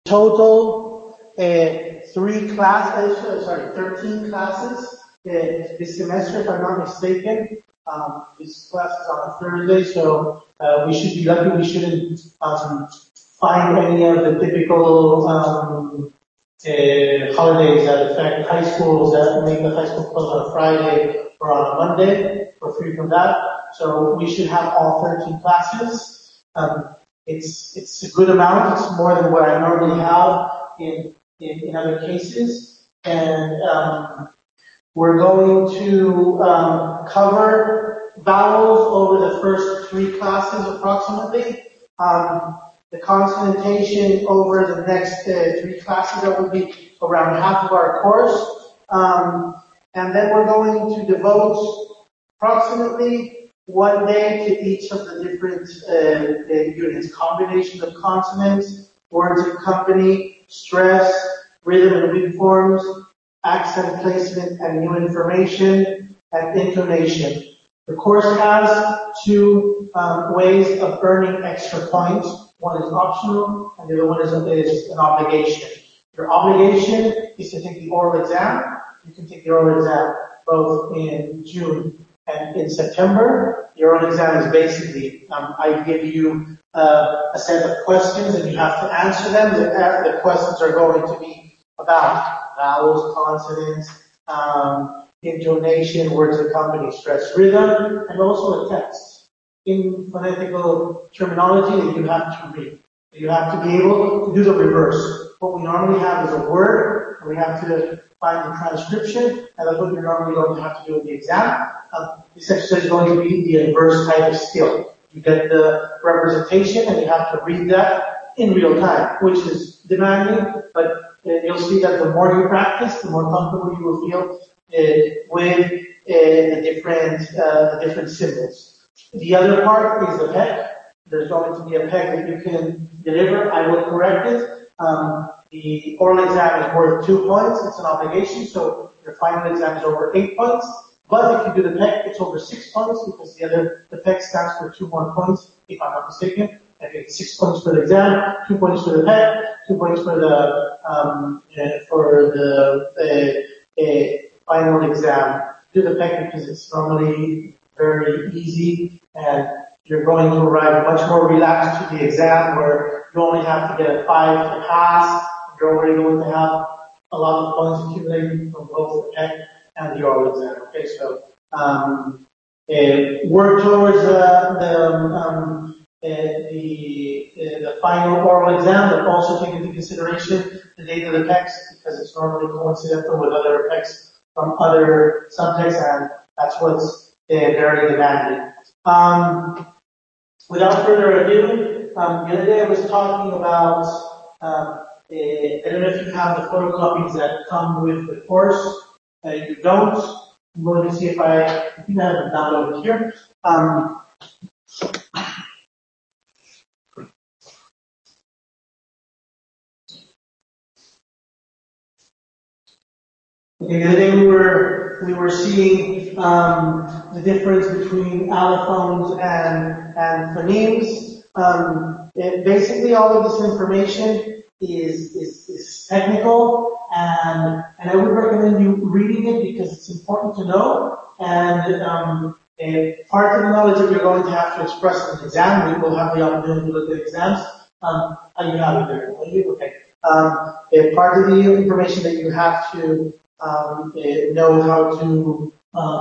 total 13 classes this semester, if I'm not mistaken. This class is on a Thursday, so we should be lucky. We shouldn't find any of the typical holidays that affect high schools, that make the high school close on a Friday or on a Monday. We're free from that. So we should have all 13 classes. It's a good amount. It's more than what I normally have in other cases. And we're going to cover vowels over the first 3 classes approximately. The consonantation over the next 3 classes, that will be around half of our course. And then we're going to devote approximately 1 day to each of the different units. Combination of consonants, words in company, stress, rhythm and weak forms, accent placement and new information, and intonation. The course has 2 ways of earning extra points. One is optional, and the other one is an obligation. Your obligation is to take the oral exam. You can take the oral exam both in June and in September. The oral exam is basically, I give you a set of questions and you have to answer them. The questions are going to be about vowels, consonants, intonation, words in company, stress, rhythm, and also a text in phonetical terminology that you have to read. You have to be able to do the reverse. What we normally have is a word, and we have to find the transcription, and that's what you're normally going to have to do in the exam. This exercise is going to be the inverse type of skill. You get the representation, and you have to read that in real time, which is demanding, but you'll see that the more you practice, the more comfortable you will feel with the different symbols. The other part is the peg. There's going to be a peg that you can deliver. I will correct it. The oral exam is worth 2 points. It's an obligation, so your final exam is over 8 points. But if you do the peg, it's over 6 points because the peg stands for 2 more points, if I'm not mistaken. I think it's 6 points for the exam, 2 points for the peg, 2 points for the final exam. Do the peg because it's normally very easy, and you're going to arrive much more relaxed to the exam where you only have to get a 5 to pass. You're already going to have a lot of points accumulated from both the peg and the oral exam. Okay, so work towards the final oral exam, but also take into consideration the date of the text because it's normally coincidental with other texts from other subjects, and that's what's very demanding. Without further ado, the other day I was talking about, I don't know if you have the photocopies that come with the course. You don't. I'm going to see if I think I have it downloaded here. Okay, the other day we were seeing the difference between allophones and phonemes. Basically, all of this information is technical, and I would recommend you reading it because it's important to know. And part of the knowledge that you're going to have to express in the exam, we will have the opportunity to look at exams. You have it there. Okay. Part of the information that you have to know how to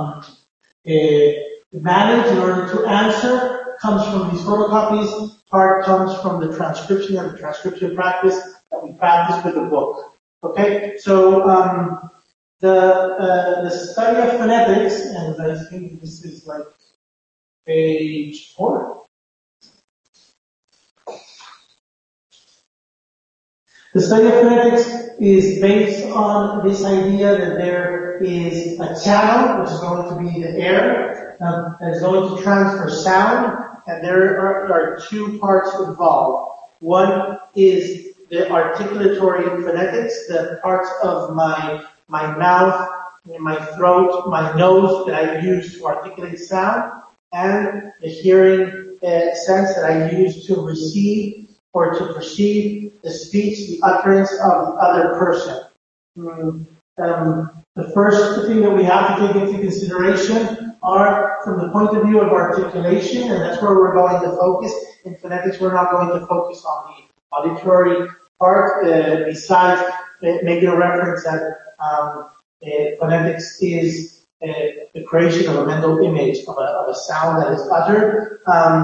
manage in order to answer comes from these photocopies. Part comes from the transcription and the transcription practice that we practice with the book. Okay, so the study of phonetics, and I think this is like page 4. The study of phonetics is based on this idea that there is a channel, which is going to be the air, that is going to transfer sound, and there are 2 parts involved. One is the articulatory phonetics, the parts of my mouth, my throat, my nose that I use to articulate sound, and the hearing sense that I use to receive or to perceive the speech, the utterance of the other person. The first thing that we have to take into consideration are from the point of view of articulation, and that's where we're going to focus. In phonetics, we're not going to focus on the auditory part, besides making a reference that phonetics is the creation of a mental image of a sound that is uttered.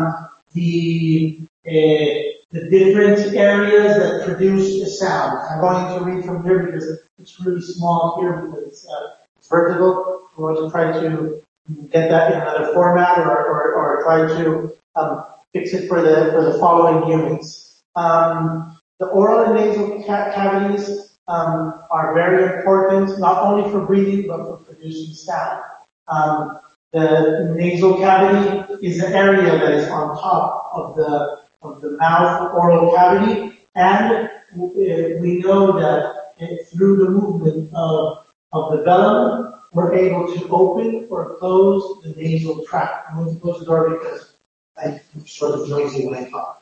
The different areas that produce a sound. I'm going to read from here because it's really small here because it's vertical. We're going to try to get that in another format or try to fix it for the following units. The oral and nasal cavities are very important, not only for breathing but for producing sound. The nasal cavity is the area that is on top of the mouth oral cavity, and we know that through the movement of the velum, we're able to open or close the nasal tract. I'm going to close the door because I'm sort of noisy when I talk.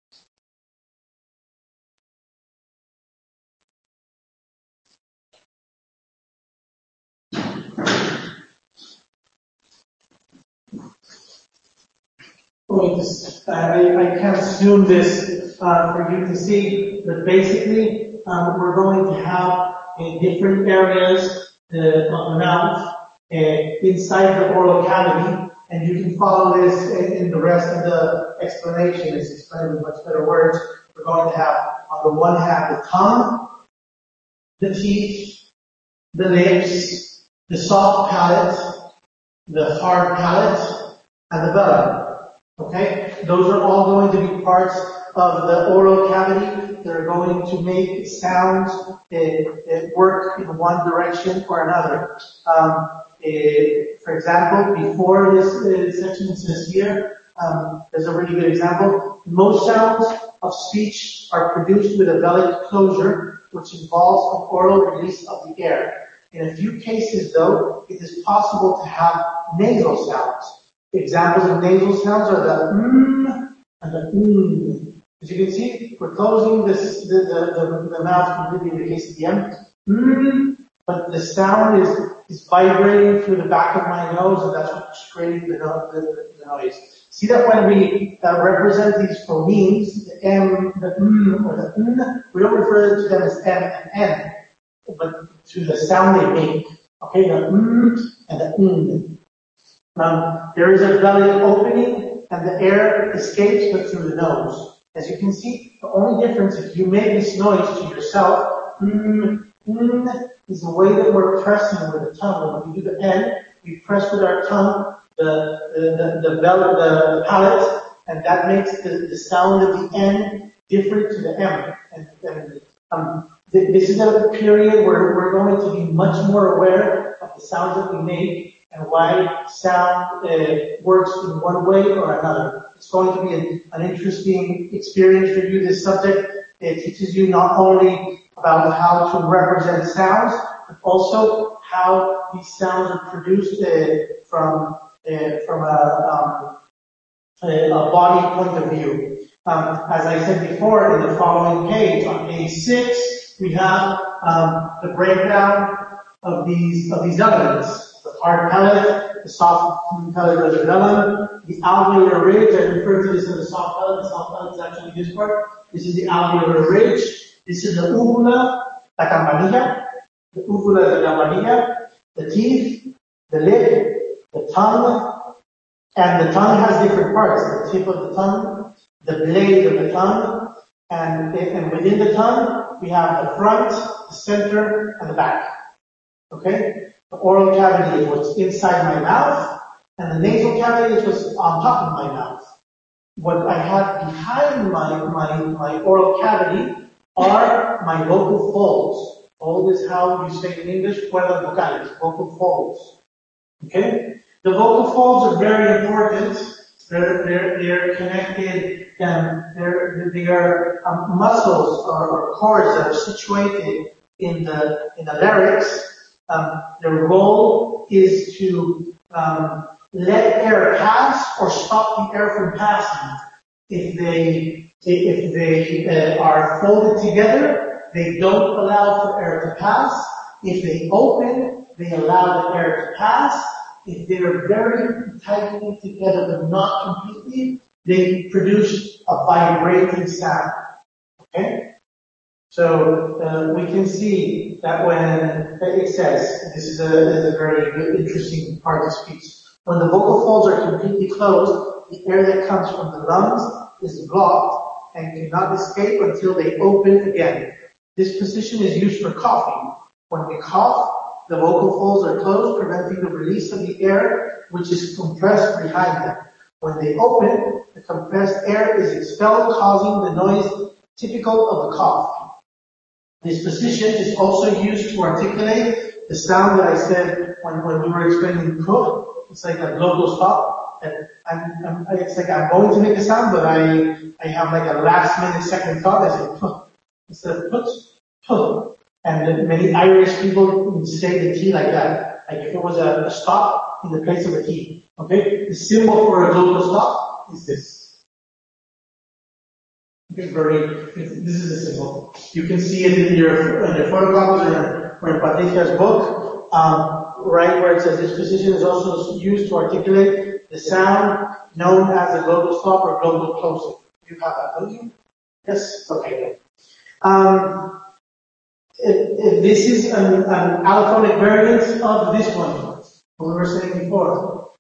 I can't zoom this for you to see, but basically we're going to have different areas of the mouth inside the oral cavity, and you can follow this in the rest of the explanation. It's explained with much better words. We're going to have, on the one hand, the tongue, the teeth, the lips, the soft palate, the hard palate, and the belly. Okay? Those are all going to be parts of the oral cavity that are going to make sounds work in one direction or another. For example, before this section says here, there's a really good example. Most sounds of speech are produced with a vellic closure, which involves an oral release of the air. In a few cases, though, it is possible to have nasal sounds. Examples of nasal sounds are the and the As you can see, we're closing the mouth completely in the case of the but the sound is vibrating through the back of my nose, and that's what's creating the noise. See that when we represent these phonemes, the M, the or the we don't refer to them as M and N, but to the sound they make. Okay, the and the there is a vellic opening, and the air escapes but through the nose. As you can see, the only difference if you make this noise to yourself, is the way that we're pressing with the tongue. When we do the N, we press with our tongue the palate, and that makes the sound of the N different to the M. This is a period where we're going to be much more aware of the sounds that we make and why sound works in one way or another. It's going to be an interesting experience for you, this subject. It teaches you not only about how to represent sounds, but also how these sounds are produced from a body point of view. As I said before, in the following page, on page 6, we have the breakdown of these elements. The hard palate, the soft palate of the velum, the alveolar ridge. I refer to this as the soft palate. The soft palate is actually this part. This is the alveolar ridge. This is the uvula, la campanilla. The uvula is the campanilla. The teeth, the lip, the tongue, and the tongue has different parts. The tip of the tongue, the blade of the tongue, and within the tongue, we have the front, the center, and the back. Okay? The oral cavity is what's inside my mouth, and the nasal cavity is what's on top of my mouth. What I have behind my oral cavity are my vocal folds. Fold is how you say in English, cuerdas vocales, vocal folds. Okay? The vocal folds are very important. They're connected, they are muscles or cords that are situated in the larynx. Their role is to let air pass or stop the air from passing. if they are folded together, they don't allow for air to pass. If they open, they allow the air to pass. If they're very tightly together but not completely, they produce a vibrating sound. Okay? So we can see that when it says, this is a very interesting part of the speech, when the vocal folds are completely closed, the air that comes from the lungs is blocked and cannot escape until they open again. This position is used for coughing. When we cough, the vocal folds are closed, preventing the release of the air, which is compressed behind them. When they open, the compressed air is expelled, causing the noise typical of a cough. This position is also used to articulate the sound that I said when we were explaining put. It's like a glottal stop. And it's like I'm going to make a sound, but I have like a last minute second thought. I say put instead of put. And many Irish people would say the T like that. Like if it was a stop in the place of a T. Okay? The symbol for a glottal stop is this. Okay, this is a symbol. You can see it in your photocopies or in Patricia's book, right where it says this position is also used to articulate the sound known as a glottal stop or glottal closing. You have that, don't you? Yes? Okay. This is an allophonic variant of this one, what we were saying before.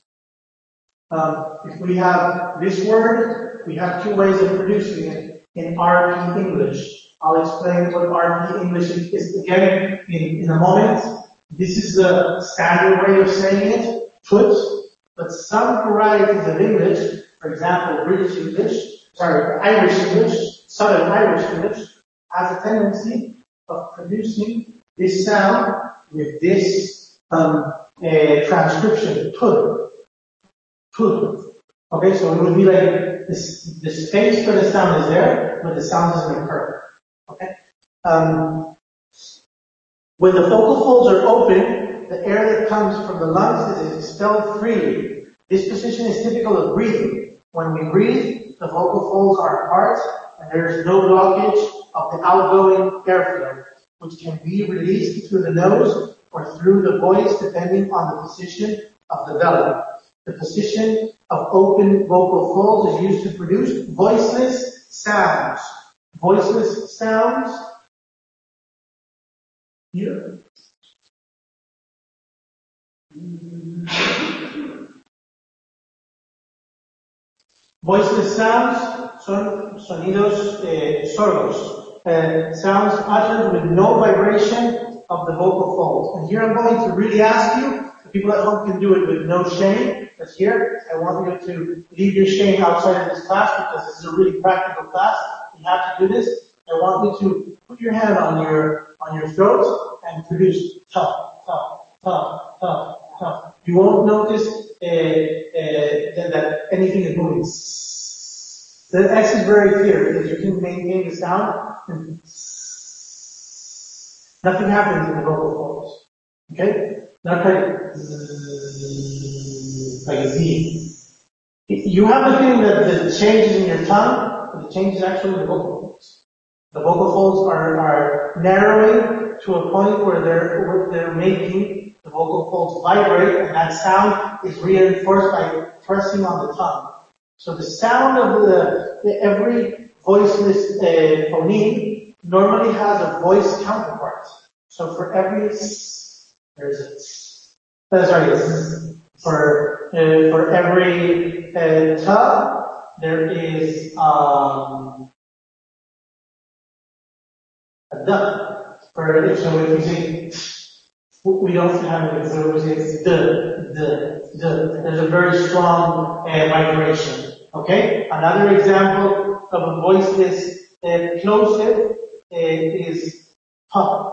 If we have this word, we have two ways of producing it in RP English. I'll explain what RP English is again in a moment. This is the standard way of saying it, put, but some varieties of English, for example, Irish English, Southern Irish English, has a tendency of producing this sound with this transcription, put. Okay, so it would be like this, the space for the sound is there, but the sound doesn't occur. Okay? When the vocal folds are open, the air that comes from the lungs is expelled freely. This position is typical of breathing. When we breathe, the vocal folds are apart, and there is no blockage of the outgoing airflow, which can be released through the nose or through the voice depending on the position of the velum. The position of open vocal folds is used to produce voiceless sounds. Voiceless sounds here. Voiceless sounds son sonidos sordos. Sounds uttered with no vibration of the vocal folds. And here I'm going to really ask you, the people at home can do it with no shame, but here I want you to leave your shame outside of this class because this is a really practical class. You have to do this. I want you to put your hand on your throat and produce tough, tough, tough, tough, tough. You won't notice that anything is moving. The X is very clear because you can maintain the sound and nothing happens in the vocal folds. Okay? Not like a Z. You have the feeling that the change is in your tongue, but the change is actually in the vocal folds. The vocal folds are narrowing to a point where they're making the vocal folds vibrate, and that sound is reinforced by pressing on the tongue. So the sound of every voiceless phoneme normally has a voice counterpart. So for every s, there's a s. For every ta, there is a duh. So if we say we don't have it, so we say it's the. There's a very strong vibration. Okay? Another example of a voiceless plosive is pa.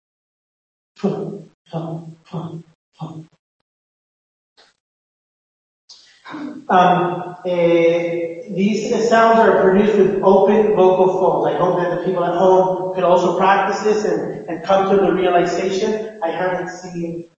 These sounds are produced with open vocal folds. I hope that the people at home could also practice this and come to the realization. I haven't seen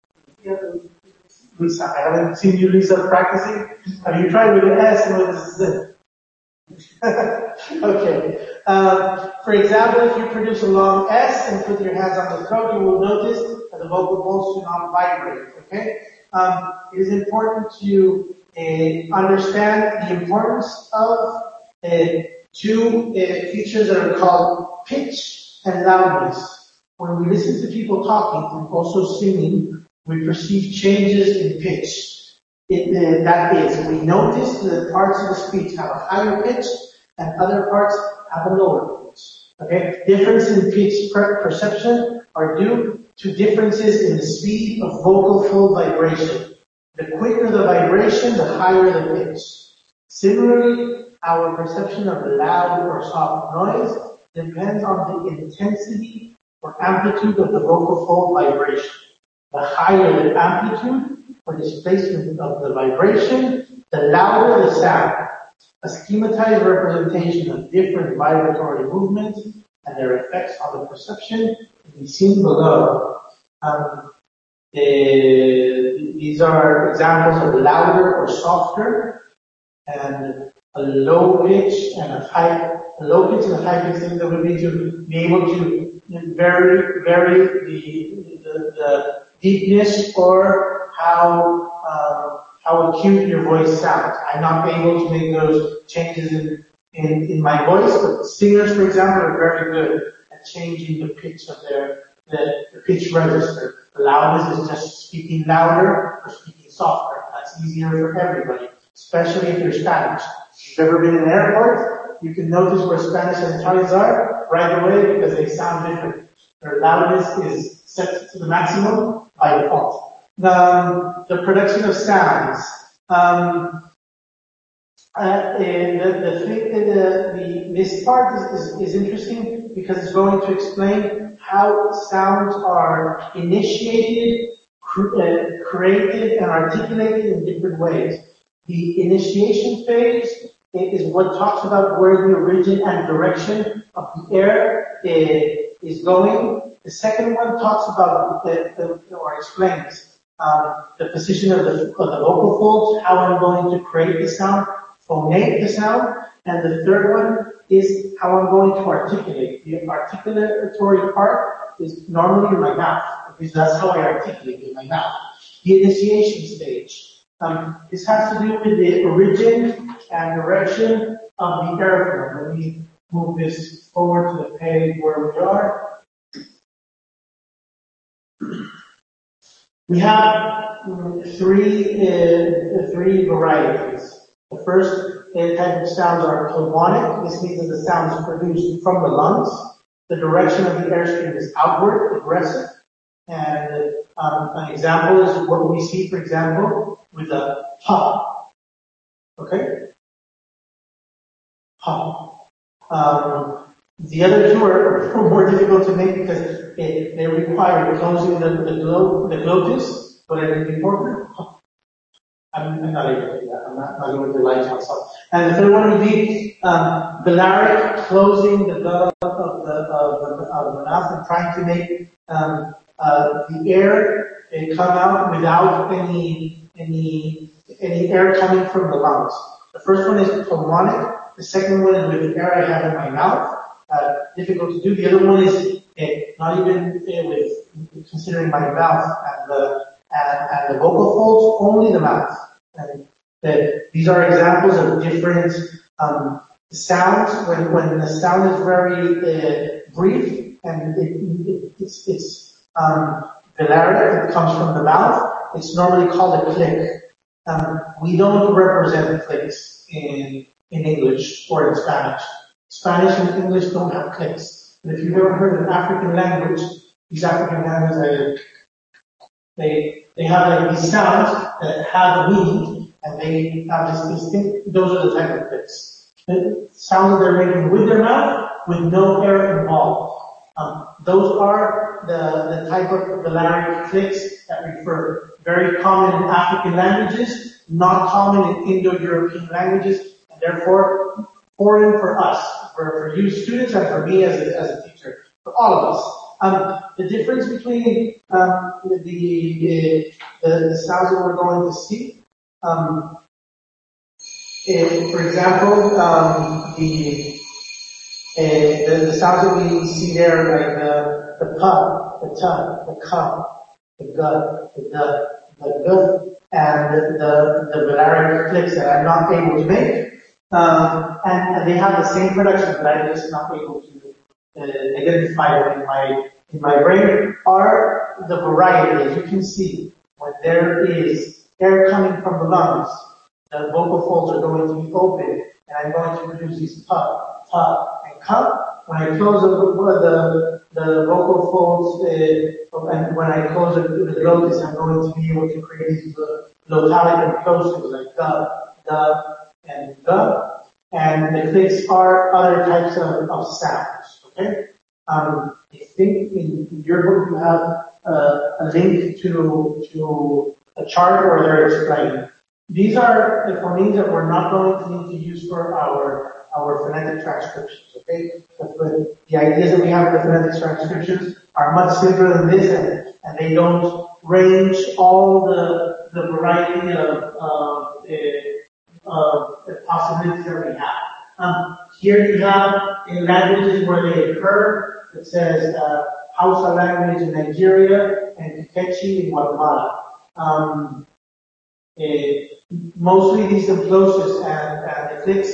Lisa. I haven't seen you, Lisa, practicing. Have you tried with an S and with a Z? Okay. For example, if you produce a long S and put your hands on the throat, you will notice that the vocal folds do not vibrate. Okay. It is important to understand the importance of two features that are called pitch and loudness. When we listen to people talking and also singing, we perceive changes in pitch. That is, we notice that parts of the speech have a higher pitch and other parts have a lower pitch. Okay? Difference in pitch perception are due to differences in the speed of vocal fold vibration. The quicker the vibration, the higher the pitch. Similarly, our perception of loud or soft noise depends on the intensity or amplitude of the vocal fold vibration. The higher the amplitude or displacement of the vibration, the louder the sound. A schematized representation of different vibratory movements and their effects on the perception can be seen below. These are examples of louder or softer, and a low pitch and a high pitch thing that would be to be able to vary the deepness or how acute your voice sounds. I'm not able to make those changes in my voice, but singers, for example, are very good at changing the pitch of the pitch register. The loudness is just speaking louder or speaking softer. That's easier for everybody, especially if you're Spanish. If you've ever been in an airport, you can notice where Spanish and Italians are right away because they sound different. Their loudness is set to the maximum by default. The production of sounds. This part is interesting because it's going to explain how sounds are initiated, created, and articulated in different ways. The initiation phase is what talks about where the origin and direction of the air is going. The second one talks about or explains the position of the vocal folds, how I'm going to create the sound, phonate the sound, and the third one is how I'm going to articulate. The articulatory part is normally in my mouth, because that's how I articulate in my mouth. The initiation stage. This has to do with the origin and direction of the airflow. Let me move this forward to the page where we are. We have three varieties. The first type of sounds are pulmonic. This means that the sound is produced from the lungs. The direction of the airstream is outward, aggressive. And an example is what we see, for example, with a puff. Okay? Puff. The other two are more difficult to make because they require closing the glottis, but it is important. I'm not able to do that. I'm not going to lie to myself. And the third one would be velaric, closing the gullet of the mouth and trying to make the air come out without any air coming from the lungs. The first one is pulmonic. The second one is with the air I have in my mouth. Difficult to do. The other one is not even with considering my mouth and the vocal folds, only the mouth. And these are examples of different sounds. When the sound is very brief and it's velaric, it comes from the mouth. It's normally called a click. We don't represent clicks in English or in Spanish. Spanish and English don't have clicks. And if you've ever heard an African language, these African languages, they have like these sounds that have a meaning, and they have this distinct, those are the type of clicks. The sounds that they're making with their mouth, with no air involved. Those are the type of velaric clicks that refer. Very common in African languages, not common in Indo-European languages, and therefore foreign for us, for you students and for me as a teacher, for all of us. The difference between the sounds that we're going to see For example, the sounds that we see there, like the pub, the tub, the cup, the gut, the good, and the velaric clicks that I'm not able to make. And they have the same production, but I'm just not able to identify them in my brain, are the variety. As you can see, when there is air coming from the lungs, the vocal folds are going to be open, and I'm going to produce these puff, and cup. When I close the vocal folds, and when I close the glottis, I'm going to be able to create these glottalic implosives like the, and the. And the clicks are other types of sounds, okay? I think in your book you have a link to a chart where they're explained. These are the phonemes that we're not going to need to use for our phonetic transcriptions, okay? But the ideas that we have for the phonetic transcriptions are much simpler than this, and they don't range all the variety of possibilities that we have. Here you have in languages where they occur, it says Hausa language in Nigeria and Quechua in Guatemala. Mostly these implosives and the clicks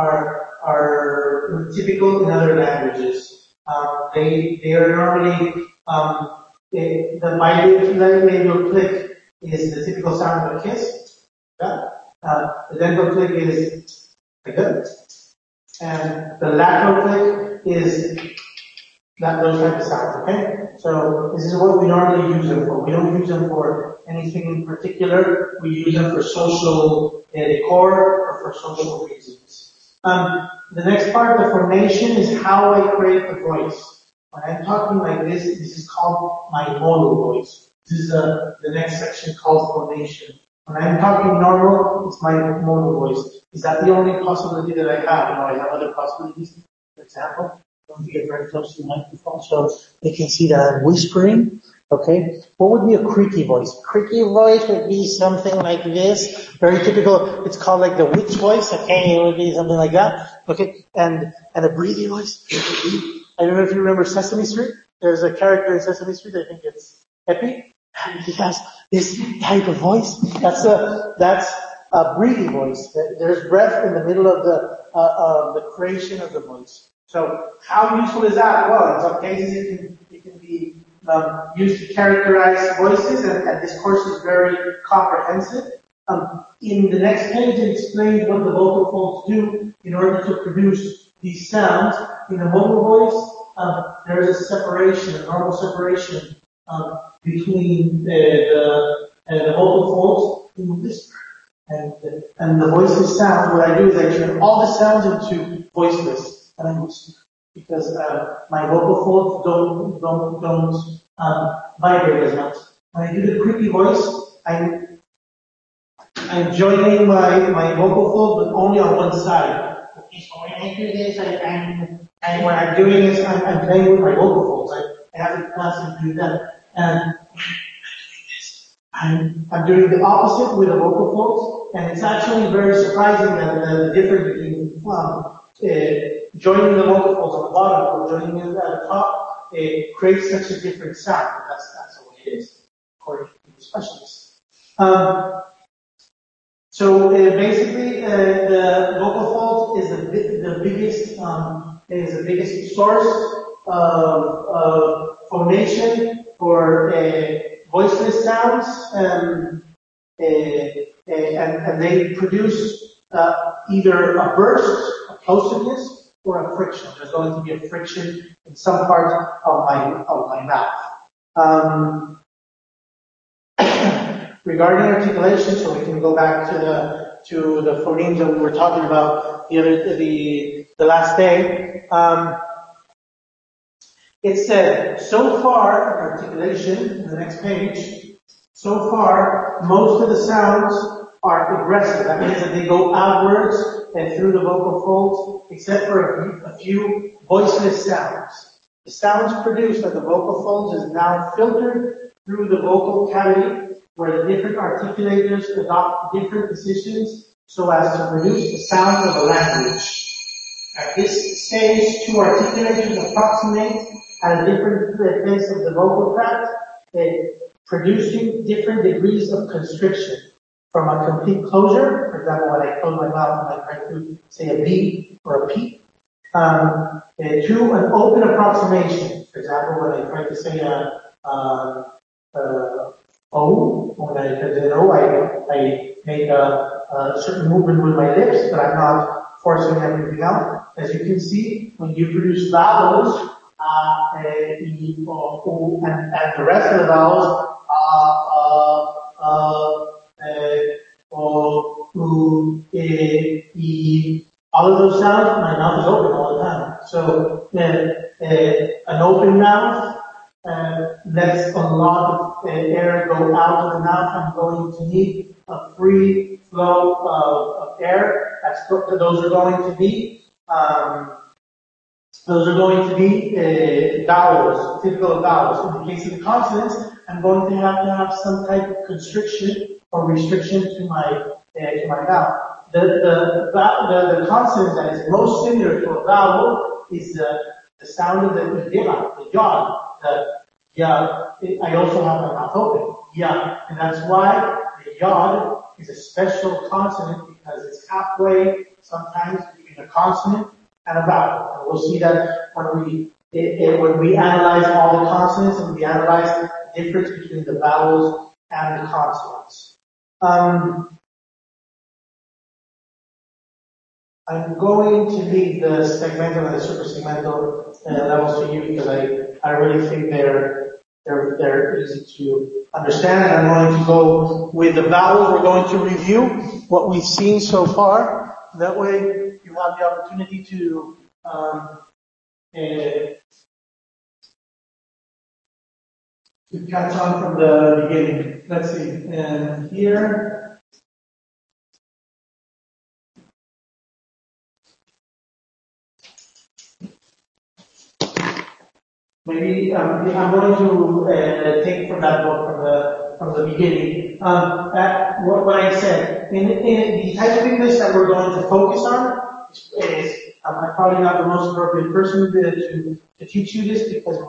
are typical in other languages. They are normally the bilabial click is the typical sound of a kiss. Yeah. The dental click is like that, and the lateral click is those type of sounds. Okay, so this is what we normally use them for. We don't use them for anything in particular. We use them for social decor or for social reasons. The next part, the formation, is how I create the voice. When I'm talking like this is called my modal voice. This is the next section called formation. When I'm talking normal, it's my modal voice. Is that the only possibility that I have? No, I have other possibilities. For example, I'm going to get very close to the microphone so they can see that I'm whispering. Okay. What would be a creaky voice? Creaky voice would be something like this. Very typical. It's called like the witch voice. Okay. It would be something like that. Okay. And a breathy voice. I don't know if you remember Sesame Street. There's a character in Sesame Street. I think it's Epi. And he has this type of voice. That's a breathy voice. There's breath in the middle of the creation of the voice. So how useful is that? Well, in some cases it can be used to characterize voices, and this course is very comprehensive. In the next page, it explains what the vocal folds do in order to produce these sounds. In the modal voice, there is a separation, a normal separation between the vocal folds in the whisper and the voiceless sound. What I do is I turn all the sounds into voiceless, and I whisper because my vocal folds don't vibrate as much. When I do the creaky voice, I'm joining my vocal fold, but only on one side. Okay, so when I do this, and when I'm doing this, I'm playing with my vocal folds. I have to constantly do that. And I'm doing the opposite with the vocal folds, and it's actually very surprising that the difference between joining the vocal folds on the bottom or joining it at the top creates such a different sound. That's the way it is, according to the specialists. So basically, the vocal folds is the biggest source of phonation for voiceless sounds, and they produce either a burst, a plosiveness, or a friction. There's going to be a friction in some part of my mouth. Regarding articulation, so we can go back to the phonemes that we were talking about the last day. It said, so far, articulation, in the next page, so far, most of the sounds are aggressive. That means that they go outwards and through the vocal folds, except for a few voiceless sounds. The sounds produced at the vocal folds is now filtered through the vocal cavity, where the different articulators adopt different positions so as to produce the sound of a language. At this stage, two articulators approximate at a different place of the vocal tract, producing different degrees of constriction. From a complete closure, for example, when I close my mouth and I try to say a B or a P, to an open approximation. For example, when I try to say O, when I try to say O, I make a certain movement with my lips, but I'm not forcing everything out. As you can see, when you produce vowels, E, O, and the rest of the vowels, O, U, E, all of those sounds, my mouth is open all the time. So, an open mouth, lets a lot of air go out of the mouth. I'm going to need a free flow of air. Those are going to be vowels, typical vowels. In the case of the consonants, I'm going to have some type of constriction or restriction to my mouth. The consonant that is most similar to a vowel is the sound of the yod, the ya. I also have my mouth open, ya, and that's why the yod is a special consonant because it's halfway sometimes between a consonant and a vowel. And we'll see that when we analyze all the consonants and we analyze the difference between the vowels and the consonants. I'm going to leave the segmental and the suprasegmental levels to you because I really think they're easy to understand. And I'm going to go with the vowels. We're going to review what we've seen so far. That way you have the opportunity to catch on from the beginning. Let's see. And here, maybe I'm going to take from that book from the beginning. What I said in the type of English that we're going to focus on is I'm probably not the most appropriate person to teach you this because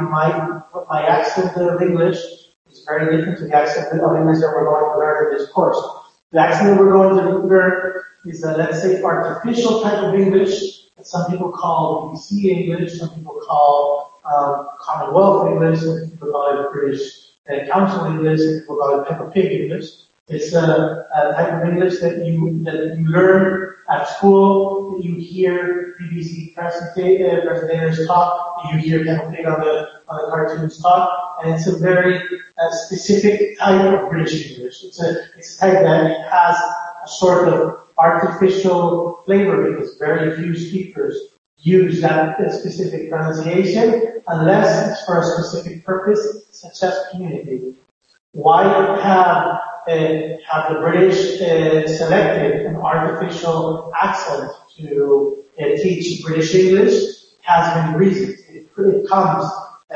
my accent of English is very different to the accent of English that we're going to learn in this course. The accent that we're going to learn is let's say artificial type of English that some people call BBC English, some people call Commonwealth English, some people call it British Council English, some people call it Peppa Pig English. It's a type of English that you learn at school, that you hear BBC presentators talk, that you hear Peppa Pig on the cartoons talk, and it's a very specific type of British English. It's a type that has a sort of artificial flavor because very few speakers use that specific pronunciation unless it's for a specific purpose, such as communicating. Why have the British selected an artificial accent to teach British English? Has many reasons. It comes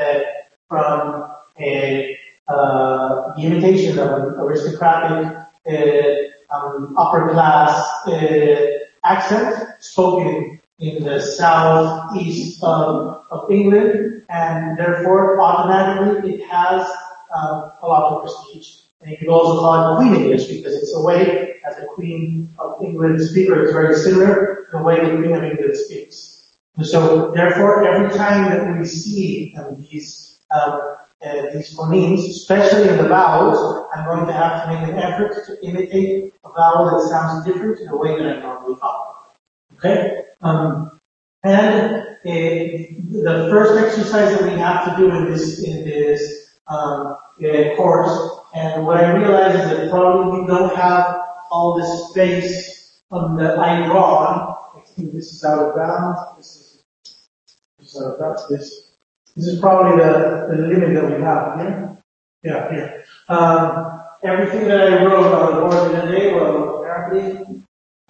from the imitation of an aristocratic upper class accent spoken in the southeast of England, and therefore automatically it has a lot of prestige. And you could also call it Queen English because it's a way, as the Queen of England speaker, it's very similar to the way the Queen of England speaks. And so therefore, every time that we see these phonemes, especially in the vowels, I'm going to have to make an effort to imitate a vowel that sounds different to the way that I normally talk. Okay? And the first exercise that we have to do in this course, and what I realize is that probably we don't have all the space on the line drawn. I think this is out of bounds. This is out of bounds. This is probably the limit that we have here. Yeah, here. Everything that I wrote on the board today, well, apparently,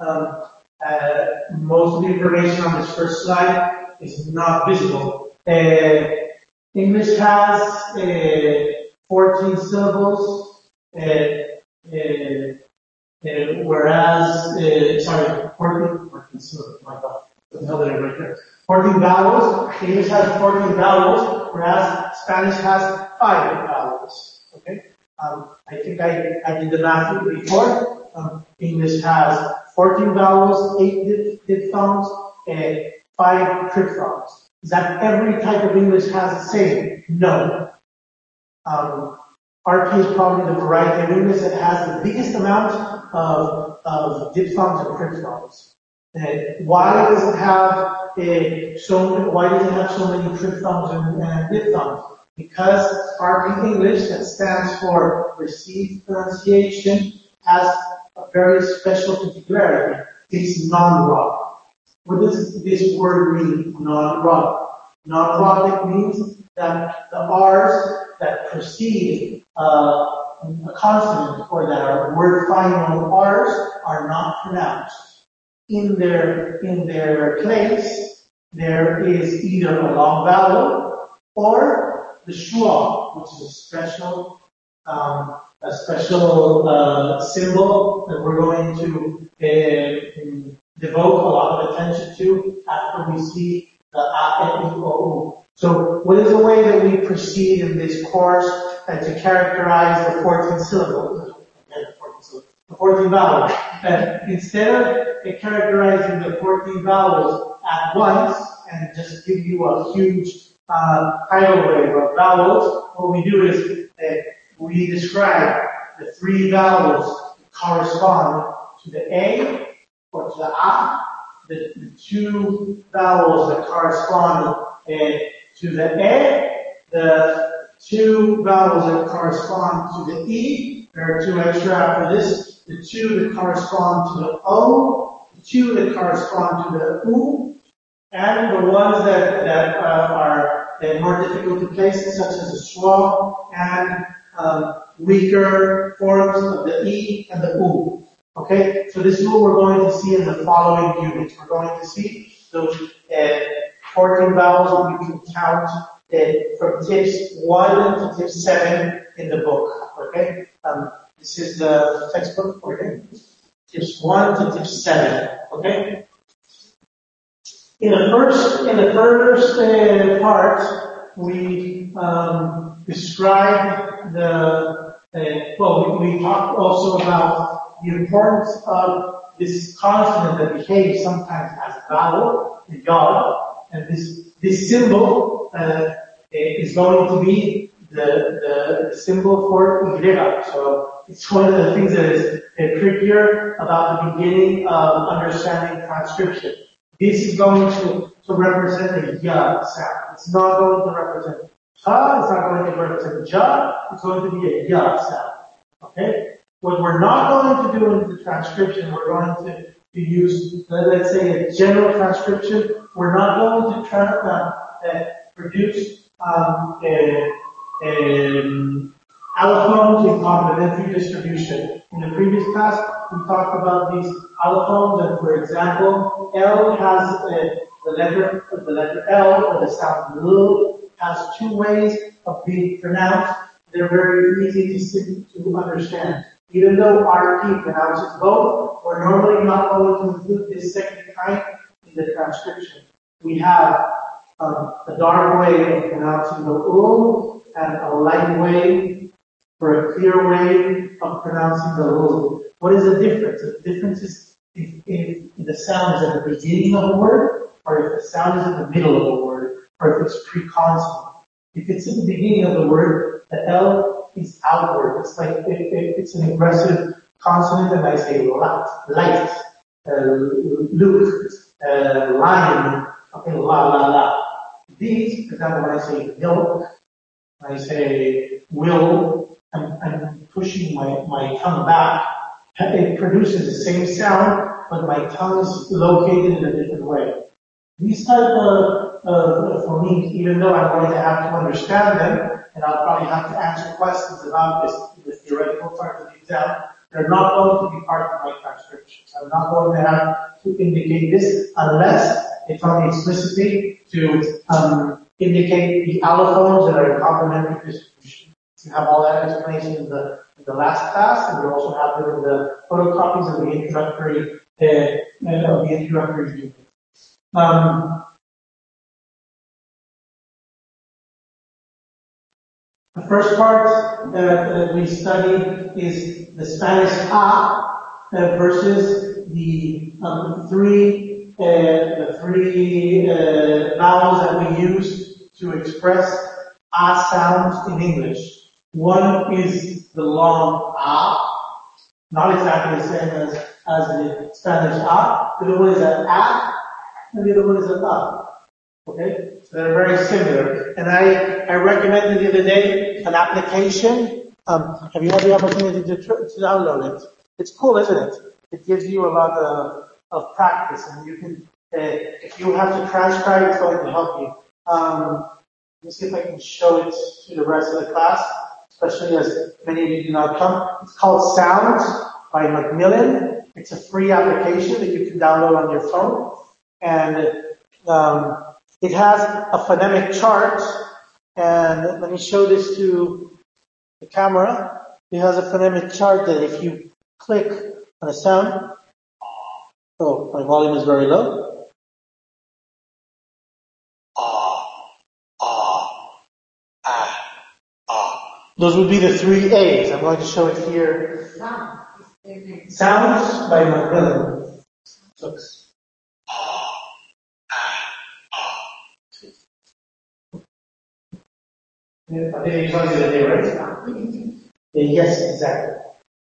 most of the information on this first slide is not visible. English has 14 syllables. my God, another right there. 14 vowels, English has 14 vowels, whereas Spanish has 5 vowels, okay? I think I did the math before. English has 14 vowels, 8 diphthongs, and 5 triphthongs. Is that every type of English has the same? No. RP is probably the variety of English that has the biggest amount of diphthongs and triphthongs. Why does it have why does it have so many triphthongs and diphthongs? Because RP English, that stands for Received Pronunciation, has a very special particularity. It's non-rhotic. What does this word mean, non-rhotic? Non-rhotic means that the R's that precede a consonant or that are word final R's are not pronounced. In their place, there is either a long vowel or the schwa, which is a special symbol that we're going to devote a lot of attention to after we see the a, e, I, o, u. So what is the way that we proceed in this course to characterize the 14 syllables? The 14 vowels. Instead of characterizing the 14 vowels at once and just give you a huge tidal wave of vowels, what we do is we describe the 3 vowels that correspond to the A or to the A, the 2 vowels that correspond to the E, the 2 vowels that correspond to the E, there are 2 extra after this, the 2 that correspond to the O, the 2 that correspond to the U, and the ones that are more difficult to place, such as the schwa and weaker forms of the E and the U. Okay, so this is what we're going to see in the following units. We're going to see those 14 vowels that we can count from tips 1 to tip 7 in the book. Okay, this is the textbook for you. Tips 1 to tip 7. Okay. In the first part, we described we talked also about the importance of this consonant that behaves sometimes as a vowel, the yod, and this symbol is going to be the symbol for Y. So it's one of the things that is trickier about the beginning of understanding transcription. This is going to represent a ya sound. It's not going to represent ha, it's not going to represent ja, it's going to be a ya sound. Okay? What we're not going to do in the transcription, we're going to use, let's say, a general transcription. We're not going to produce allophones in complementary distribution. In the previous class, we talked about these allophones, and for example, L has the letter L, or the sound L, has 2 ways of being pronounced. They're very easy to understand. Even though RP pronounces both, we're normally not going to include this second kind in the transcription. We have a dark way of pronouncing the U and a light way for a clear way of pronouncing the U. What is the difference? The difference is if the sound is at the beginning of a word, or if the sound is in the middle of a word, or if it's pre-consonant. If it's in the beginning of the word, the L is outward. It's like it's an aggressive consonant, and I say light, Luke, lion, okay, la. These, for example, when I say milk, when I say will, I'm pushing my tongue back. It produces the same sound, but my tongue is located in a different way. These type of phonemes, even though I'm going to have to understand them, and I'll probably have to answer questions about this theoretical part of the exam, they're not going to be part of my transcription. So I'm not going to have to indicate this unless they tell me explicitly to indicate the allophones that are in complementary distribution. You have all that explanation in the in the last class, and we also have them in the photocopies of the introductory unit. The first part that we studied is the Spanish versus the three vowels that we use to express sounds in English. One is the long not exactly the same as the Spanish The other one is an and the other one is an Okay? So they're very similar. And I recommended the other day an application. Have you had the opportunity to download it? It's cool, isn't it? It gives you a lot of practice, and you can, if you have to transcribe, it's going to help you. Let me see if I can show it to the rest of the class, especially as many of you do not come. It's called Sounds by Macmillan. It's a free application that you can download on your phone. And it has a phonemic chart. And let me show this to the camera. It has a phonemic chart that if you click on a sound, oh, my volume is very low. Those would be the three A's. I'm going to show it here. Sounds by Macmillan. I think it's only the A, right? Yes, exactly.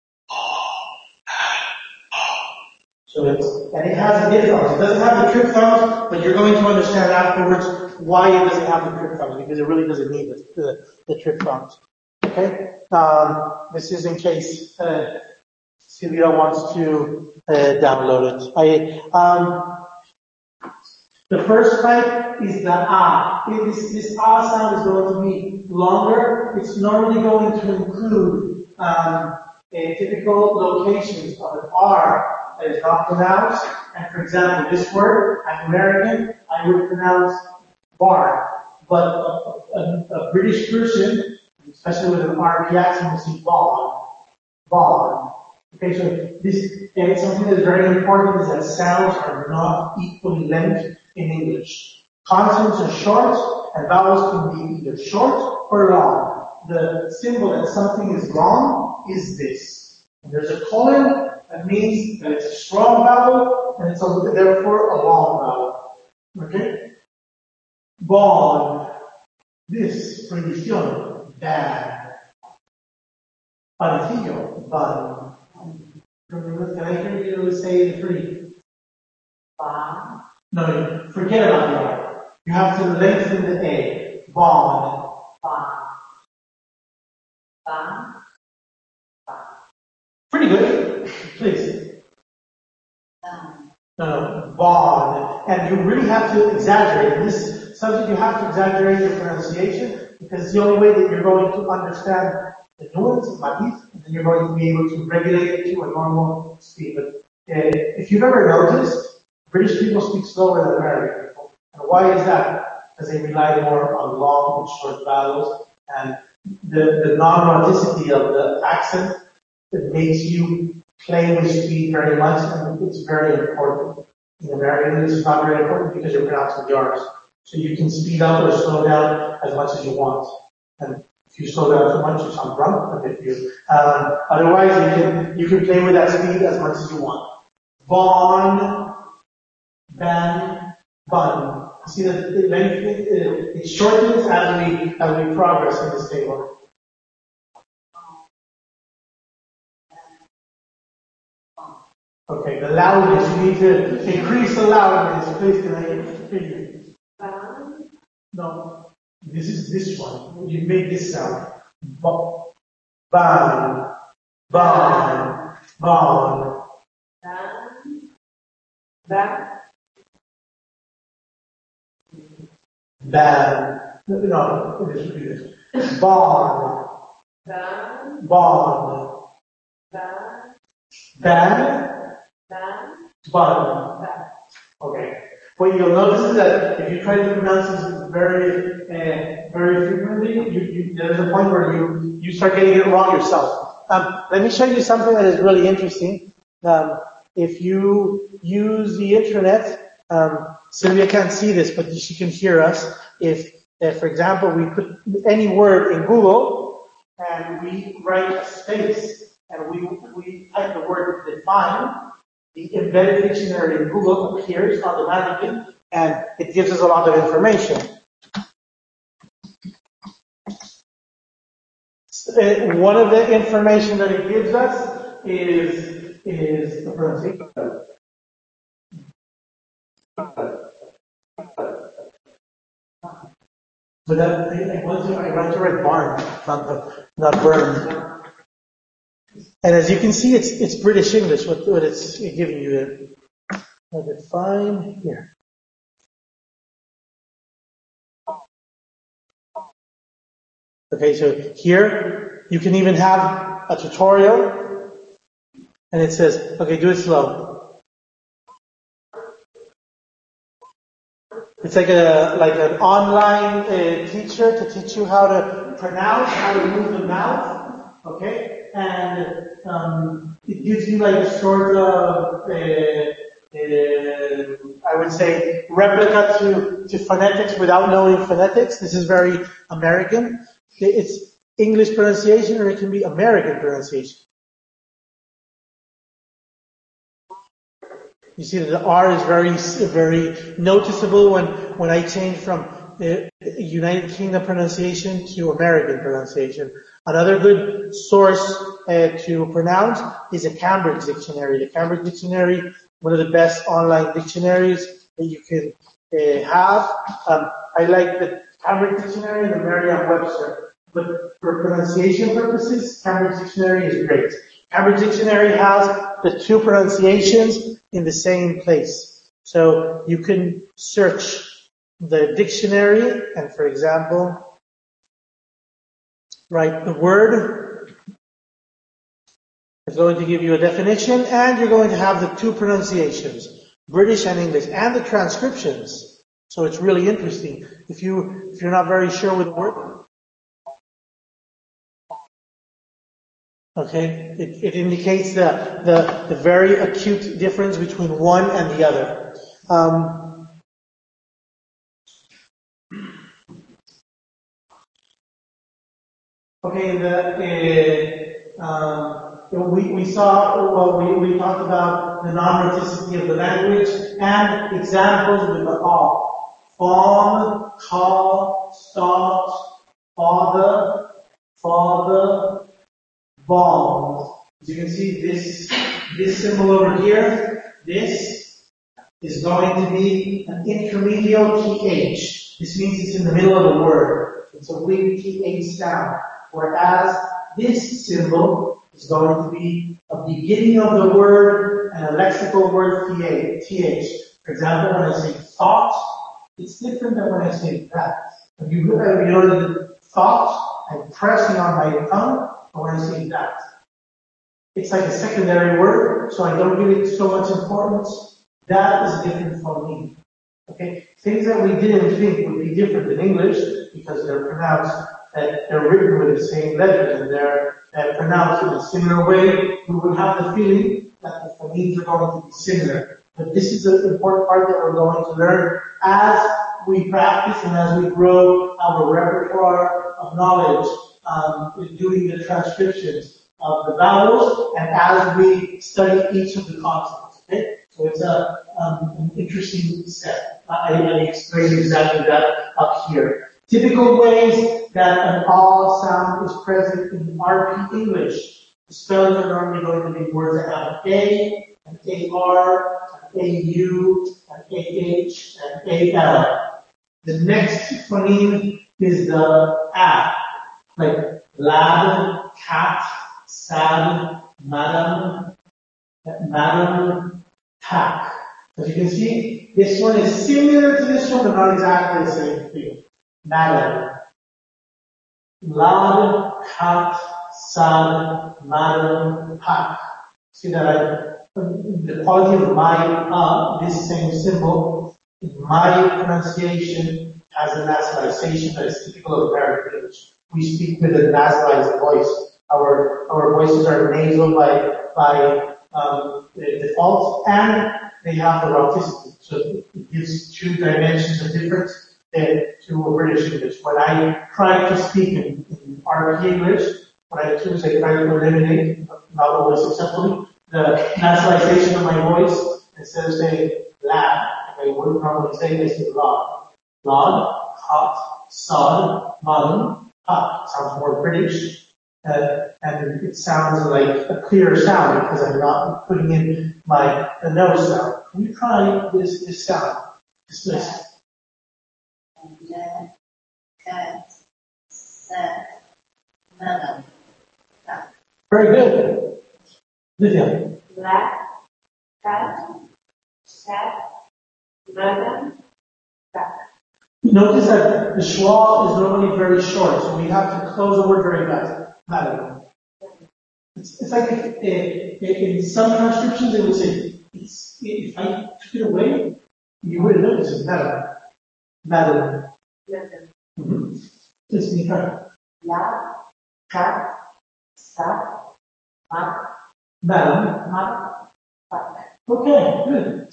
So and it has a diphthongs. It doesn't have the triphthongs, but you're going to understand afterwards why it doesn't have the triphthongs, because it really doesn't need the triphthongs. Okay? This is in case Silvia wants to download it. The first type is the This sound is going to be longer. It's normally going to include typical locations of an R that is not pronounced. And for example, this word, I'm American, I would pronounce bar. But a British person, especially with an RP accent, will see bond. Okay, so this something that's very important is that sounds are not equally length in English. Consonants are short, and vowels can be either short or long. The symbol that something is long is this. And there's a colon that means that it's a strong vowel, and it's therefore a long vowel. Okay? Bond. This, prohibición, bad. Parecillo, bun. Can I hear you say the three? Bond. No, forget about the R. You have to lengthen the A. Bond. Bond. Bond. Pretty good. Please. No, bond. And you really have to exaggerate. In this subject, you have to exaggerate your pronunciation because it's the only way that you're going to understand the nuance of matiz, and then you're going to be able to regulate it to a normal speed. But if you've ever noticed, British people speak slower than American people. And why is that? Because they rely more on long and short vowels, and the non-monoticity of the accent that makes you play with speed very much, and it's very important. In American, it's not very important because you're pronouncing the R's. So you can speed up or slow down as much as you want. And if you slow down too much, you sound drunk. And if you, otherwise, you can play with that speed as much as you want. Bon, ban, bun. See that it shortens as we progress in this table. Okay, the loudness, you need to increase the loudness. Please, can I hear you? No, this is this one. You make this sound. Ban, ban, ban, ban, ban. No, it is repeated. Bond, bond, ban. Bun. Okay. What you'll notice is that if you try to pronounce this very frequently, there's a point where you start getting it wrong yourself. Let me show you something that is really interesting. If you use the internet, Sylvia can't see this, but she can hear us. If, for example, we put any word in Google and we write a space and we type the word define, the embedded dictionary in Google appears automatically and it gives us a lot of information. One of the information that it gives us is the pronunciation. But that, I want to write barn, not burn. And as you can see, it's British English, what it's giving you there. I'll define here. Okay, so here, you can even have a tutorial, and it says, okay, do it slow. It's like an online teacher to teach you how to pronounce, how to move the mouth, okay? And it gives you like a sort of, I would say, replica to phonetics without knowing phonetics. This is very American. It's English pronunciation or it can be American pronunciation. You see that the R is very noticeable when I change from the United Kingdom pronunciation to American pronunciation. Another good source to pronounce is a Cambridge dictionary. The Cambridge dictionary, one of the best online dictionaries that you can have. I like the Cambridge dictionary and the Merriam-Webster. But for pronunciation purposes, Cambridge dictionary is great. Cambridge dictionary has the two pronunciations in the same place. So you can search the dictionary and, for example, write the word. It's going to give you a definition and you're going to have the two pronunciations, British and English, and the transcriptions. So it's really interesting. If you're not very sure with the word, okay, it indicates the very acute difference between one and the other. Okay, we talked about the non-rhoticity of the language and examples with the all. Fawn, call, start, father, bond. As you can see, this symbol over here, this is going to be an intermediate TH. This means it's in the middle of the word. It's a weak TH sound. Whereas this symbol is going to be a beginning of the word and a lexical word TH. For example, when I say thought, it's different than when I say that. Have you noticed that thought, I'm pressing on my tongue, or when I say that? It's like a secondary word, so I don't give it so much importance. That is different from me. Okay? Things that we didn't think would be different in English, because they're pronounced, they're written with the same letters, and they're pronounced in a similar way, we would have the feeling that the phonemes are going to be similar. But this is an important part that we're going to learn as we practice and as we grow our repertoire of knowledge, doing the transcriptions of the vowels, and as we study each of the consonants. Okay? So it's an interesting step. I explain exactly that up here. Typical ways that an all sound is present in RP English. The spellings are normally going to be words that have an A, an AR, an AU, an AH, and AL. The next phoneme is the A, like lad, cat, sad, madam, pack. As you can see, this one is similar to this one, but not exactly the same thing. Madam. Lad, cat, sad, madam, pack. See that the quality of my, this same symbol, in my pronunciation has a nasalization that is typical of American English. We speak with a nasalized voice. our voices are nasal by default, and they have the rhoticity. So it gives two dimensions of difference to British English. When I try to speak in RP English, what I do is I try to eliminate, not always successfully, the naturalization of my voice. Instead of saying lad, I would normally say, I say lod. Lod, hot, sod, mum, hot. Sounds more British. And it sounds like a clearer sound because I'm not putting in the nose sound. Can you try this sound? This. Cat, set, madam, cat. Very good. Lydia. Black, cat, set, madam, cat. Notice that the schwa is normally very short, so we have to close the word very fast. Madam. It's like in some transcriptions they would say, if I took it away, you wouldn't notice it. Madam. Madam. Mm-hmm. Please, can you try? La, cat, sa, ma, Madam. ma, cat. Okay, good.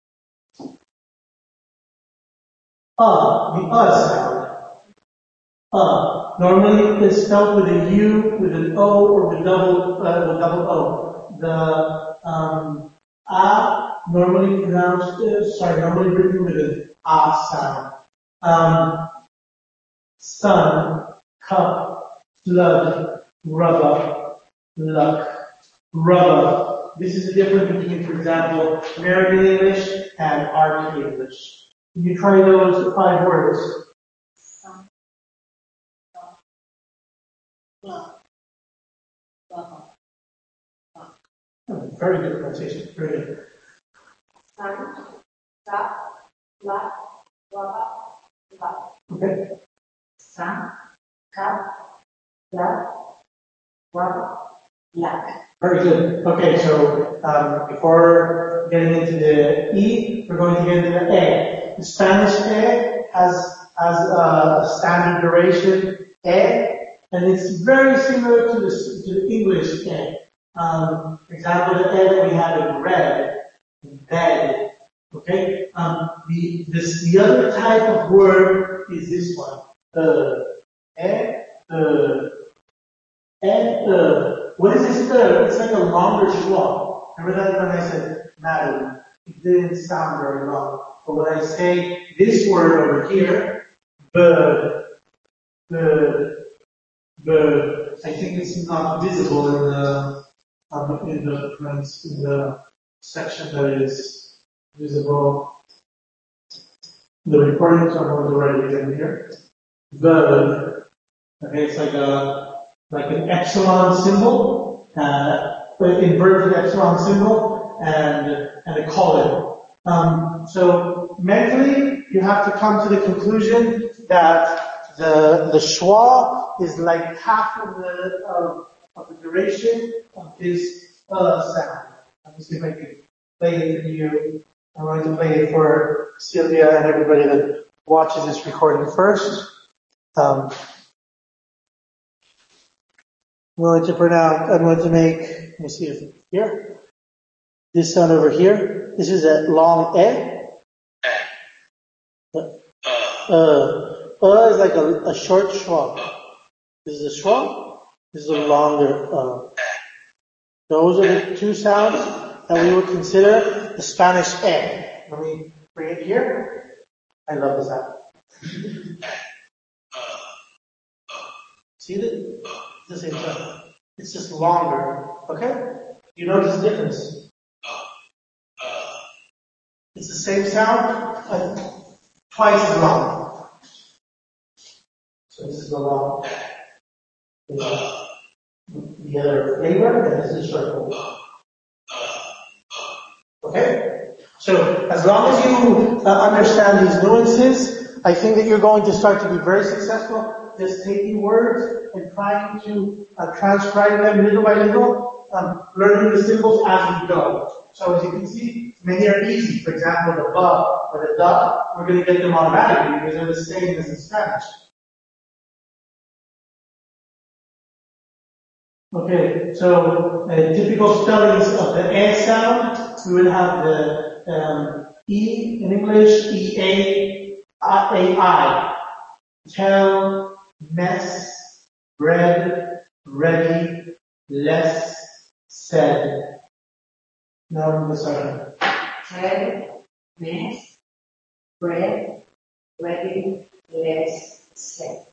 The sound. Normally it's spelled with a U, with an O, or with double O. The normally normally written with an sound. Sun, cup, flood, rubber, luck, rubber. This is the difference between, for example, American English and RP English. Can you try those 5 words? Very good pronunciation. Very good. Sun, cup, flood, rubber, luck. Okay. Sun, cup, flood, rubber, luck. Very good. Okay, so before getting into the E, we're going to get into the A. The Spanish A has a standard duration A, and it's very similar to the English A. For example, the A that we have in red, bed. Okay. The other type of word is this one. What is this third? It's like a longer schwa. Remember that when I said madam? It didn't sound very long. But when I say this word over here, bird, I think it's not visible in the section that is visible. The recording, so I'm going to write it again here. Bird. Okay, it's like an epsilon symbol, inverted epsilon symbol, and a colon. So mentally, you have to come to the conclusion that the schwa is like half of the duration of this sound. Let me see if I can play it for you. I'm going to play it for Sylvia and everybody that watches this recording first. I'm going to make, let me see if here. This sound over here. This is a long E. Is like a short schwa. This is a schwa. This is a longer Those are the two sounds that we would consider the Spanish E. Let me bring it here. I love this sound. See it? It's the same sound. It's just longer. Okay? You notice the difference? It's the same sound, but twice as long. So this is the long. The other flavor, and this is short. Okay? So as long as you understand these nuances, I think that you're going to start to be very successful just taking words and trying to transcribe them little by little, learning the symbols as we go. So as you can see, many are easy. For example, the ba or the da, we're going to get them automatically because they're the same as in Spanish. Okay, so typical spellings of the A sound, we will have the E in English, E-A-I. Tell, mess, bread, ready, less, said. Now the second. Tell, mess, bread, ready, less, said.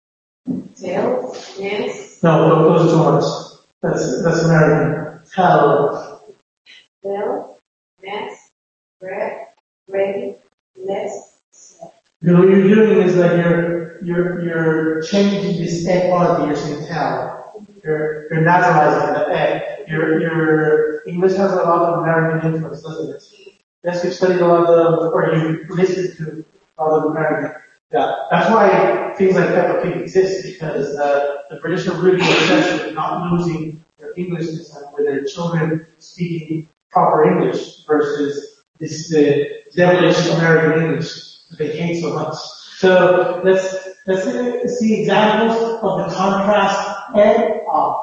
Tell, mess. No, those two words. That's American. Tell. Tell, mess, bread, ready, less, said. You know, what you're doing is like you're changing this E quality, you're saying tell. You're naturalizing the E. Your English has a lot of American influence, doesn't it? Yes, you've studied a lot of, or you listened to a lot of American. Yeah, that's why things like Peppa Pig exist, because the British are really obsessed with not losing their Englishness and with their children speaking proper English versus this devilish American English that they hate so much. So let's see examples of the contrast and of.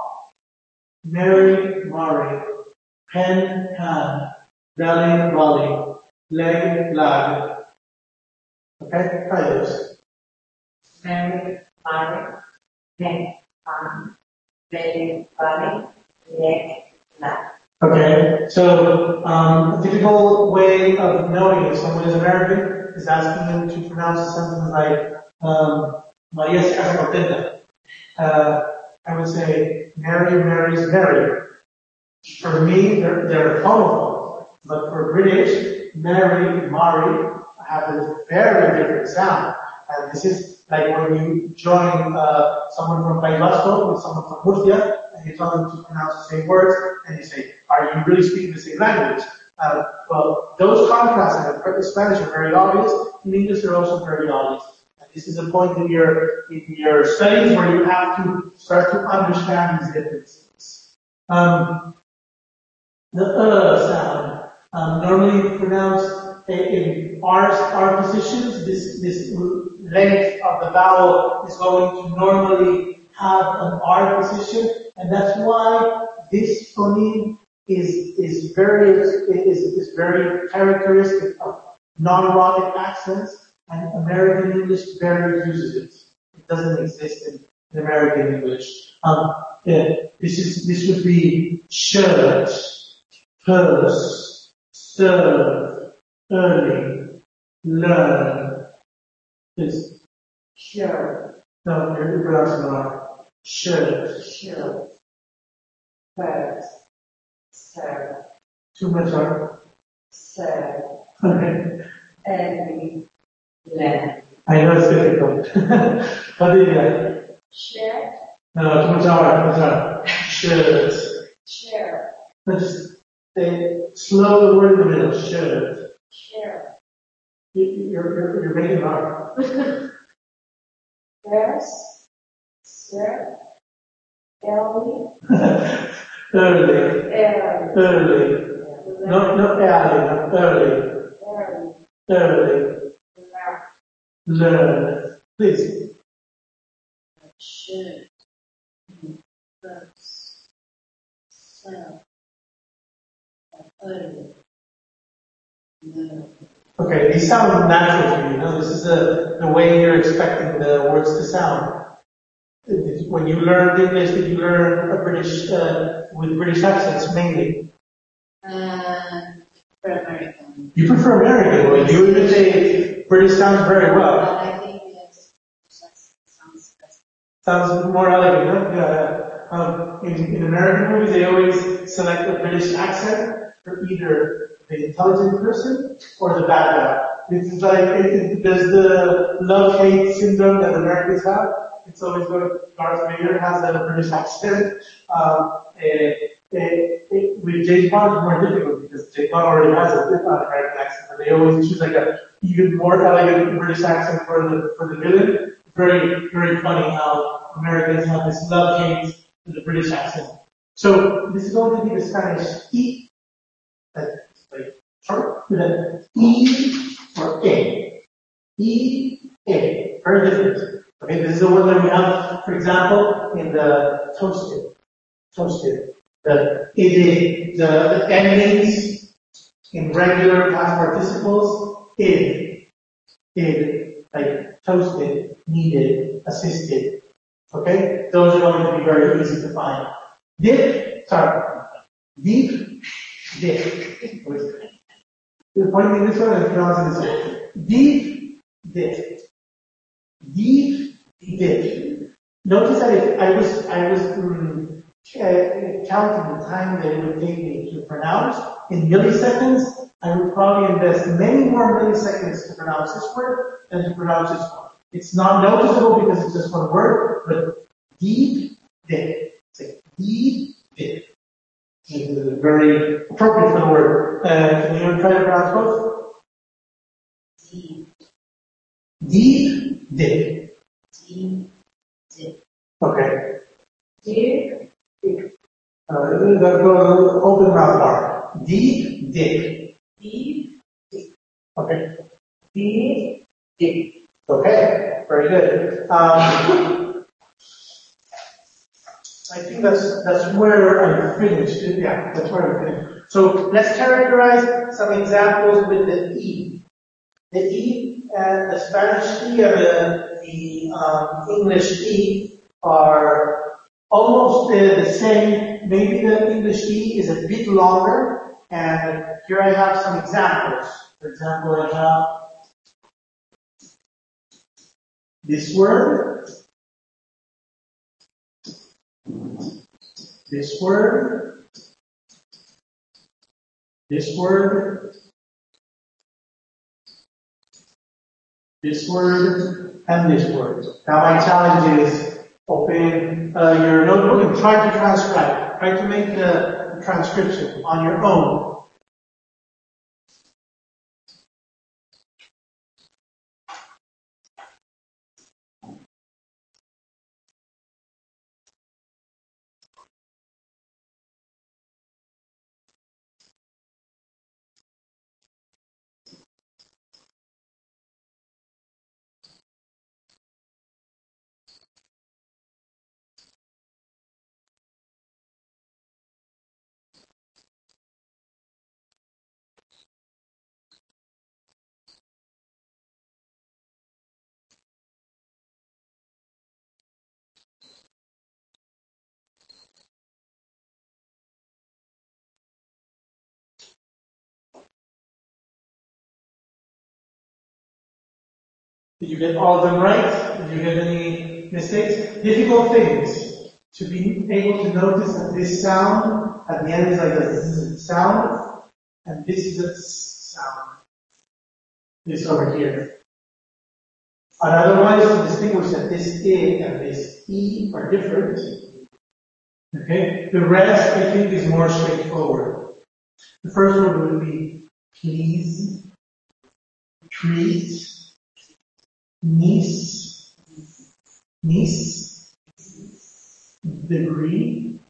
Mary, Mari, pen, can, rally, volley, leg, lag. Okay, try this. Mary, Mari, pen, pan, belly, body, leg, lag. Okay, so a typical way of knowing if someone is American is asking them to pronounce a sentence like Maria se casa contenta. I would say Mary marries Mary. For me, they're homophones, but for British, Mary, Mari have a very different sound. And this is like when you join someone from País Vasco with someone from Murcia, and you tell them to pronounce the same words, and you say, are you really speaking the same language? Well, those contrasts in Spanish are very obvious. In English, they're also very obvious. And this is a point in your studies where you have to start to understand these differences. The sound, normally pronounced in R positions. This length of the vowel is going to normally have an R position, and that's why this phoneme is very characteristic of non-rhotic accents, and American English barely uses it. It doesn't exist in American English. This would be shirt, purse, serve, early, learn. This. Shirt, No, you're pronouncing it wrong. Shirt. shirt, purse, serve, Too much R. serve, Okay. early, learn. I know it's difficult. What did you get? Shirt, No, too much R. Shirt. shirt, Just slow the word in the middle. Shirt. shirt, You're making it hard. purse, serve, early, Early. Early. No, early. Early. Learn. Please. shirt, purse, serve, early, learn. Okay, these sound natural to you. No, this is the way you're expecting the words to sound. When you learned English, did you learn a British with British accents mainly? For American. You prefer American, well, you imitate British sounds very well. But I think it sounds better. Sounds more elegant, huh? Yeah. In American movies, they always select a British accent for either the intelligent person or the bad guy. It's like, there's the love-hate syndrome that Americans have. It's always good. Darth Vader has a British accent. With James Bond, it's more difficult because James Bond already has an American accent, but they always choose like a even more elegant British accent for the villain. Very, very funny how Americans have this love-hate to the British accent. So this is going to be the Spanish E. That's like short. E or A. E, A. Very different. Okay, this is the one that we have, for example, in the toasted. toasted. The endings in regular past participles, like toasted, needed, assisted. Okay? Those are going to be very easy to find. Deep, dip. You're pointing this one and pronouncing this one. Deep, dip. Deep, dip. Notice that if I was counting the time that it would take me to pronounce in milliseconds, I would probably invest many more milliseconds to pronounce this word than to pronounce this one. It's not noticeable because it's just one word, but deep, dip. It's like deep, dip. It is very appropriate for the word. Can you try to pronounce both? Deep. Deep, dip. Deep. Dip. Okay. Deep. Dip. Go open mouth bar. Deep, dip. Deep. Dip. Okay. Deep. Dip. Okay. Very good. I think that's where I'm finished. Yeah, that's where I'm finished. So let's characterize some examples with the E. The E and the Spanish E and the English E are almost the same. Maybe the English E is a bit longer, and here I have some examples. For example, I have this word, this word, this word, this word, and this word. Now my challenge is open your notebook and try to transcribe. Try to make the transcription on your own. Did you get all of them right? Did you get any mistakes? Difficult things. To be able to notice that this sound at the end is like a zzz sound, and this is a sound. This over here. Another one is to distinguish that this I and this E are different. Okay? The rest, I think, is more straightforward. The first one would be please, treat, niece, degree.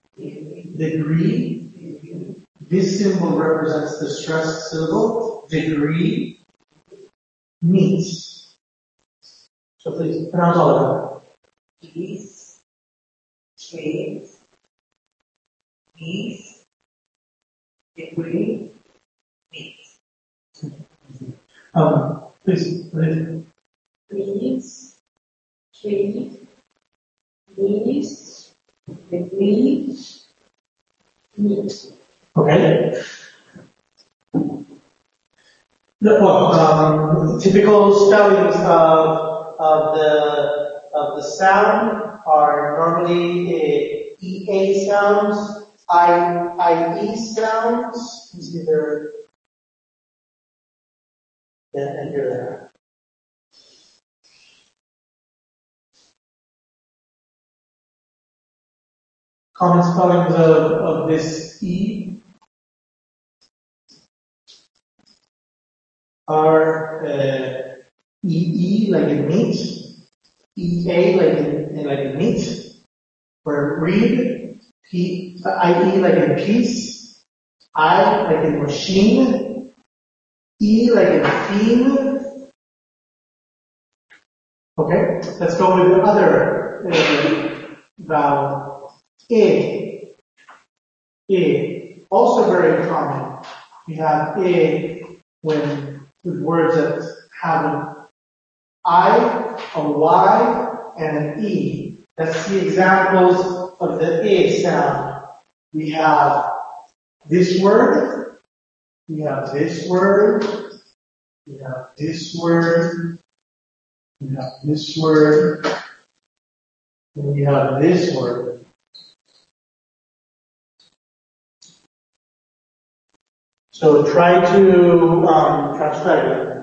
This symbol represents the stressed syllable, degree, niece. So please, pronounce all of them. Please. Treat. Niece. Degree. Niece. Please. Please. Treat. Niece. Degree. Niece. Okay. Typical spellings of the sound are normally EA sounds, IE sounds. You see there, and here they are. Common spellings of this E are EE like in meat, EA like in meat, or read, IE like in peace, I like in machine, E like in theme. Okay, let's go with the other vowel. A. Also very common. We have A with words that have an I, a Y, and an E. Let's see examples of the A sound. We have this word, we have this word, we have this word, we have this word, and we have this word. So try to transcribe it.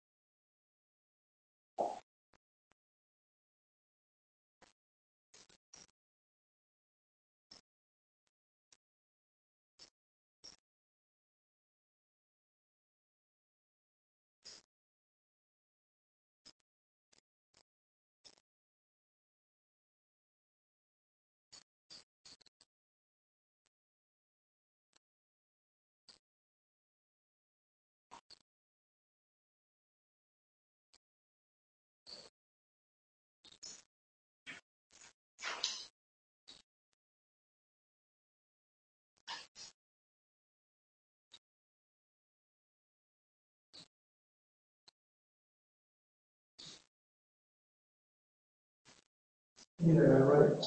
Yeah, right.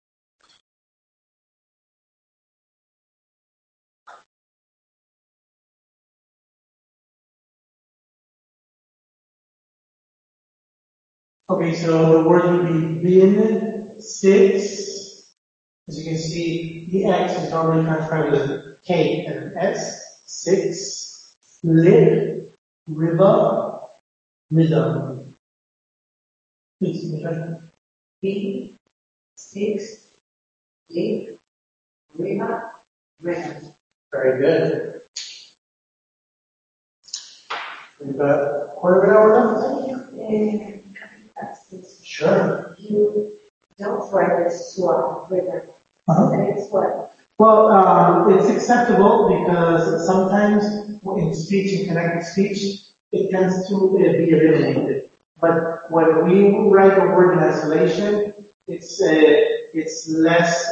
Okay, so the word would be bin, six. As you can see, the X is normally transcribed as K and an S. Six, lip, river, rhythm. Please, Michelle. B, 6, lip, river, rhythm. Very good. We've got a quarter of an hour left. Sure. You don't write the sword rhythm. It's what? Well, it's acceptable because sometimes in speech, in connected speech, it tends to be eliminated. But when we write a word in isolation, it's less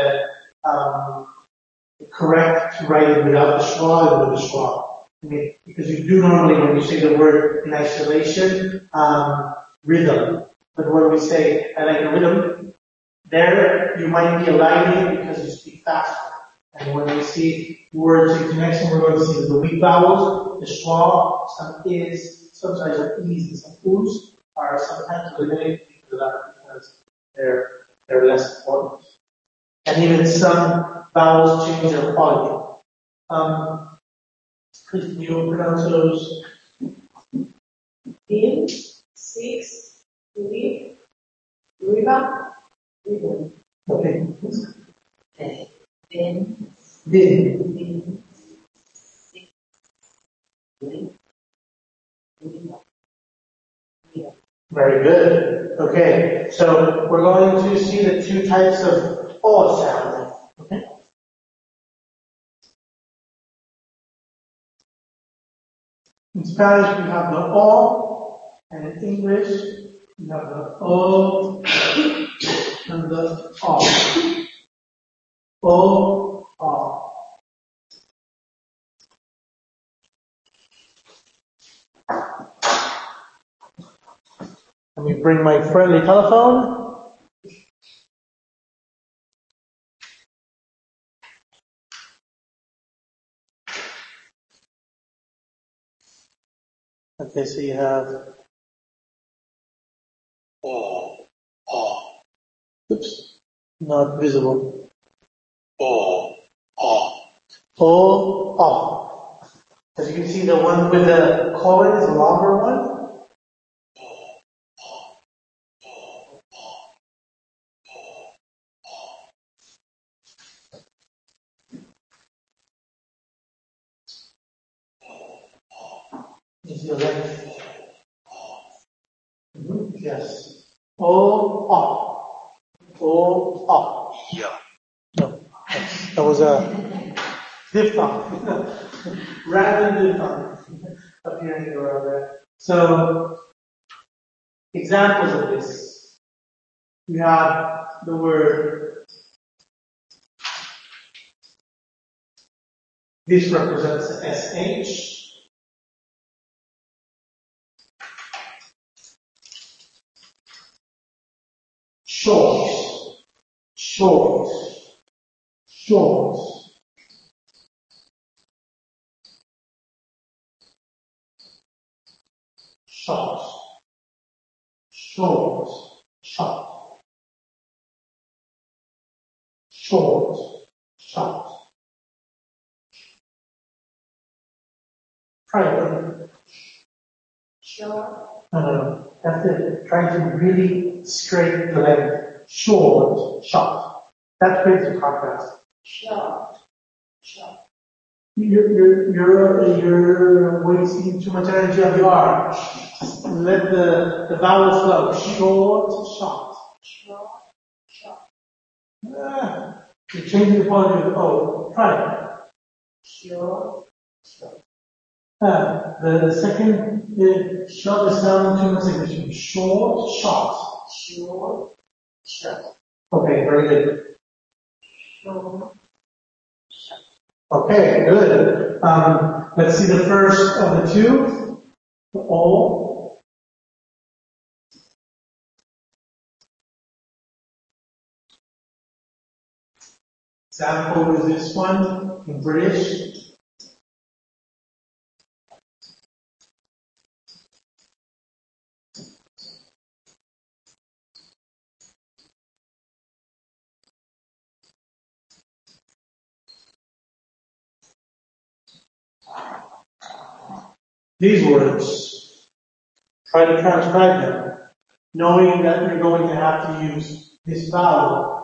correct to write it without the schwa and with the schwa. I mean, because you do normally, when you say the word in isolation, rhythm. But when we say, I like a rhythm, there you might be aligning because you speak faster. And when we see words in connection, we're going to see the weak vowels, the schwa, some is, sometimes are e's, and some oo's are sometimes eliminated because of that, because they're less important. And even some vowels change their quality. Could you pronounce those? Bin, 6, lip, river, rhythm. Okay. Bin, Bin. bin, 6, lip, river, rhythm. Very good. Okay, so we're going to see the two types of O sound. Okay. In Spanish, we have the O, and in English, we have the O and the O. O, O. Let me bring my friendly telephone. Okay, so you have O, O. Oops, not visible. O, O. O, O. As you can see, the one with the colon is the longer one. You see the length? Yes. O, O. O, O. Yeah. No, that was a diphthong. Random diphthong appearing around there. So, examples of this. We have the word This represents SH. Short, short, short. Short, short, short, short, short. Try it. Short. Have to try to really straighten the length. Short, short. That creates a contrast. Short, short. You're wasting too much energy on the R. Let the vowel flow. Short, short. Short, short. You're changing the quality of the O. Try it. Short, short. The second short is sounding too much English. Short, short. Short, short. Okay, very good. Short, short. Okay, good. Let's see the first of the two. The O. Example is this one in British. These words, try to transcribe them, knowing that you're going to have to use this vowel.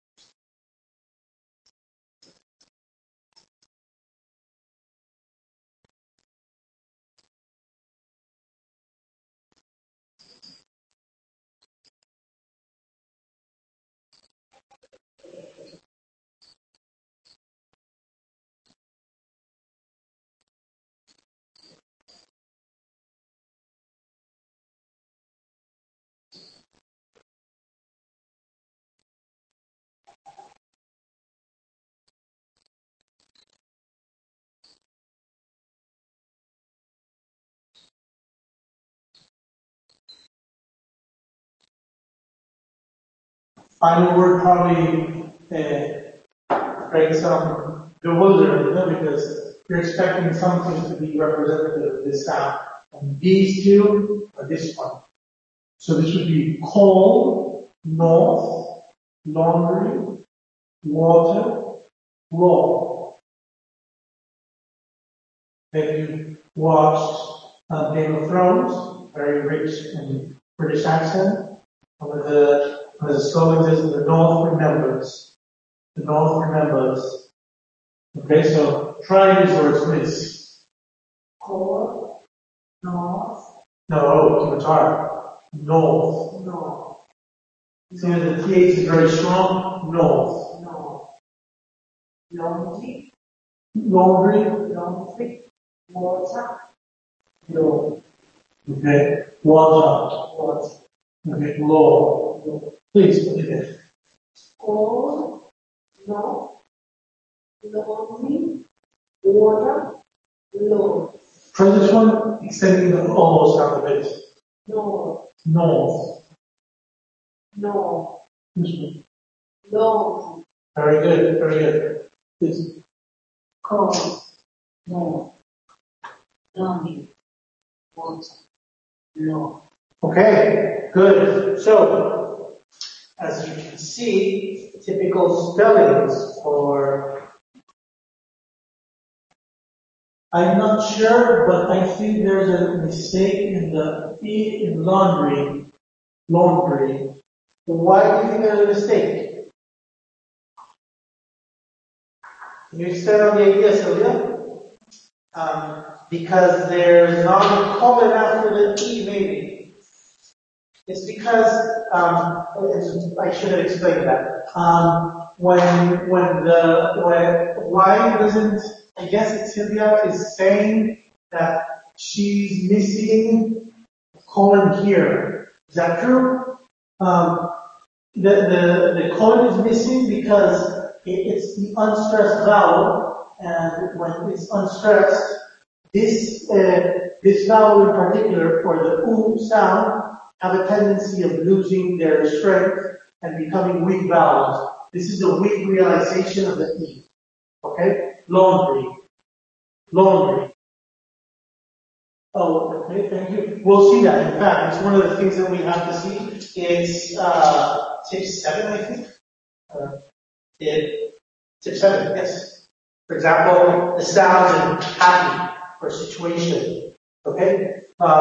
Final word probably creates some bewilderment, because you're expecting something to be representative of this sound. And these two are this one. So this would be cold, north, laundry, water, raw. If you watched Game of Thrones, very rich in British accent, one of the slogans is the North remembers. The North remembers. Okay, so try these words, please. Cold, north. No, to the tar. North. North. See that the TH is very strong. North. North. Laundry. Laundry. Laundry. Water. No. Okay. Water. Water. Okay. Law. Please, okay. Cold, north. Laundry. Water. Law. Try this one, extending the O sound a bit. North. North. North. This one. Laundry. Very good, very good. Please. Cold, north. Laundry. Water. Law. Okay, good. So, as you can see, typical spellings for, I'm not sure, but I think there's a mistake in the E in laundry. Laundry. Why do you think there's a mistake? Can you extend on the idea, Sylvia? Because there's not a colon after the E, maybe. It's because, I should have explained that. Why doesn't, I guess Sylvia is saying that she's missing a colon here. Is that true? The colon is missing because it's the unstressed vowel, and when it's unstressed, this vowel in particular, or the oo sound, have a tendency of losing their strength and becoming weak vowels. This is a weak realization of the E. Okay? Laundry. Laundry. Oh, okay, thank you. We'll see that. In fact, it's one of the things that we have to see. It's tip 7, I think. Tip 7, yes. For example, the sound in happy or situation. Okay?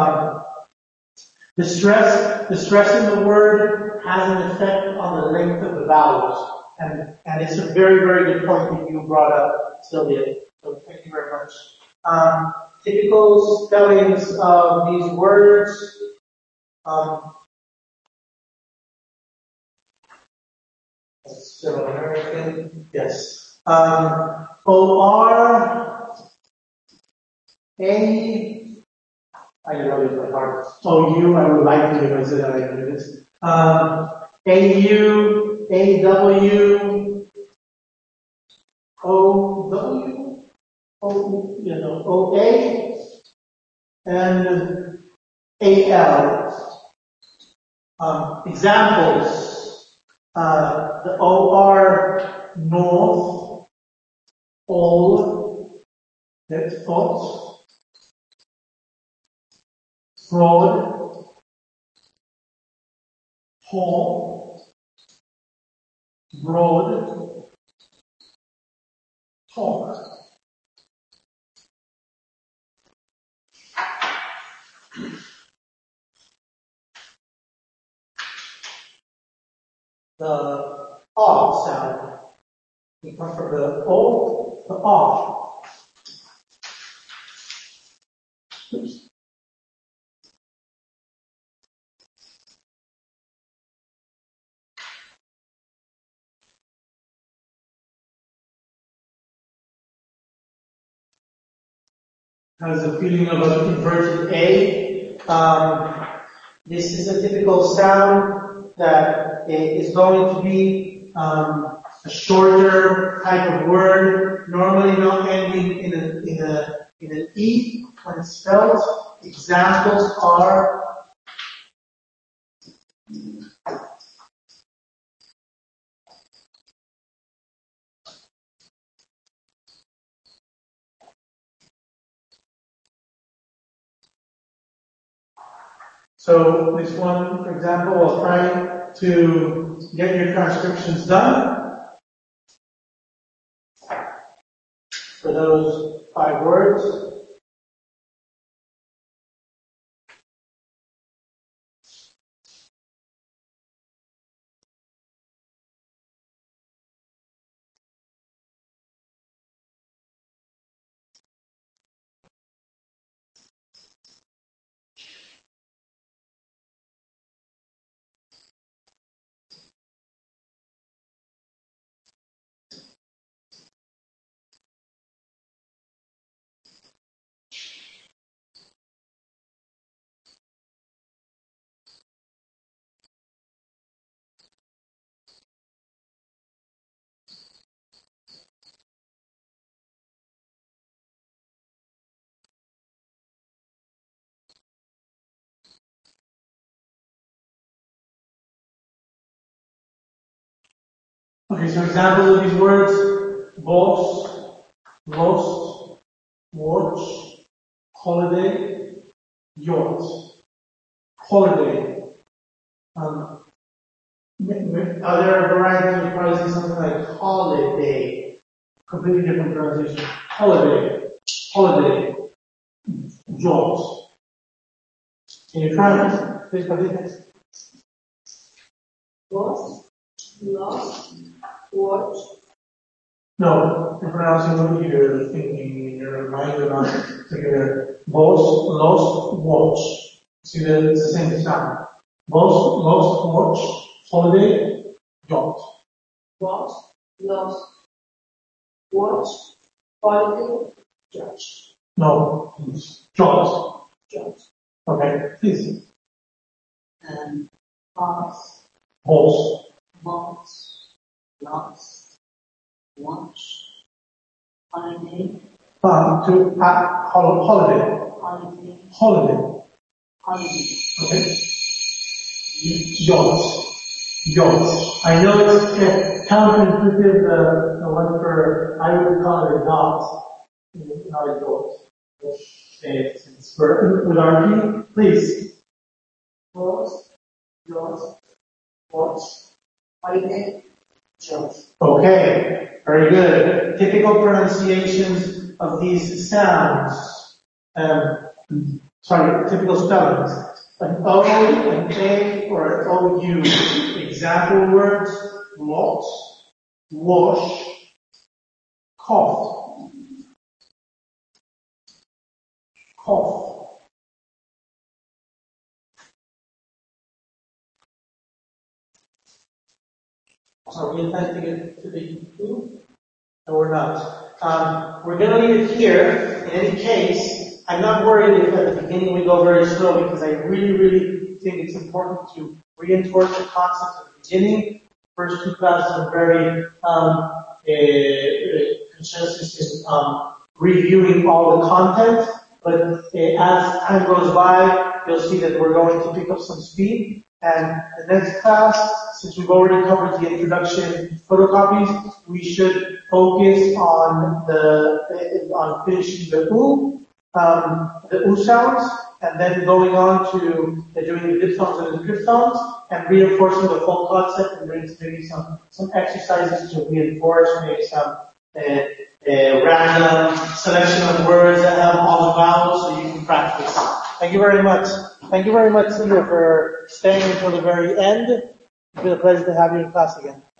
The stress in the word has an effect on the length of the vowels. And it's a very, very good point that you brought up, Sylvia. So thank you very much. Typical spellings of these words. That's still American. Yes. O-R-A. I know it's my heart. O-U, I would like to if I said that I knew this. A-U, A-W, O-W, O-A, and A-L. Examples. The O-R, north, old, that's thoughts. Broad, tall, broad, talk. The R sound. We come from the O, the R. Oops. Has a feeling of an inverted A. This is a typical sound that is going to be a shorter type of word, normally not ending in an E when it's spelled. Examples are so this one, for example, I'll try to get your transcriptions done for those 5 words. Okay, so examples of these words: boss, lost, watch, holiday, yacht. Holiday. Are there a variety of probably say something like holiday? Completely different pronunciation. Holiday. Holiday. Yacht. Can you try it? Please, please. Was, lost, watch. No, you're pronouncing what you're thinking in your mind or not. Like boss, lost, watch. See that it's the same sound. Boss, lost, watch, holiday, yacht. Was, lost, watch, holiday, judge. No, yacht. Judge. Okay, please. Pass, Boss, box, lost, watch, holiday, holiday. holiday, Holiday. holiday. Okay? Yacht. I know it's counterintuitive, the one for, I would call it a yacht, not a yacht. It's for, with RP, please. Boat, yacht, watch, holiday, yacht. Okay, very good. Typical pronunciations of these sounds. Typical spellings. An O, an A, or an OU. Example words, lot, wash, cough. Cough. Are we intending to get to the two? No, we're not. We're going to leave it here. In any case, I'm not worried if at the beginning we go very slow because I really think it's important to reinforce the concept at the beginning. First two classes are very conscientious in reviewing all the content, but as time goes by, you'll see that we're going to pick up some speed. And the next class, since we've already covered the introduction photocopies, we should focus on finishing the U sounds, and then going on to doing the diphthongs and the triphthongs, and reinforcing the whole concept, and maybe some exercises to reinforce, maybe some random selection of words that have all the vowels so you can practice. Thank you very much. Thank you very much, Celia, for staying until the very end. It's been a pleasure to have you in class again.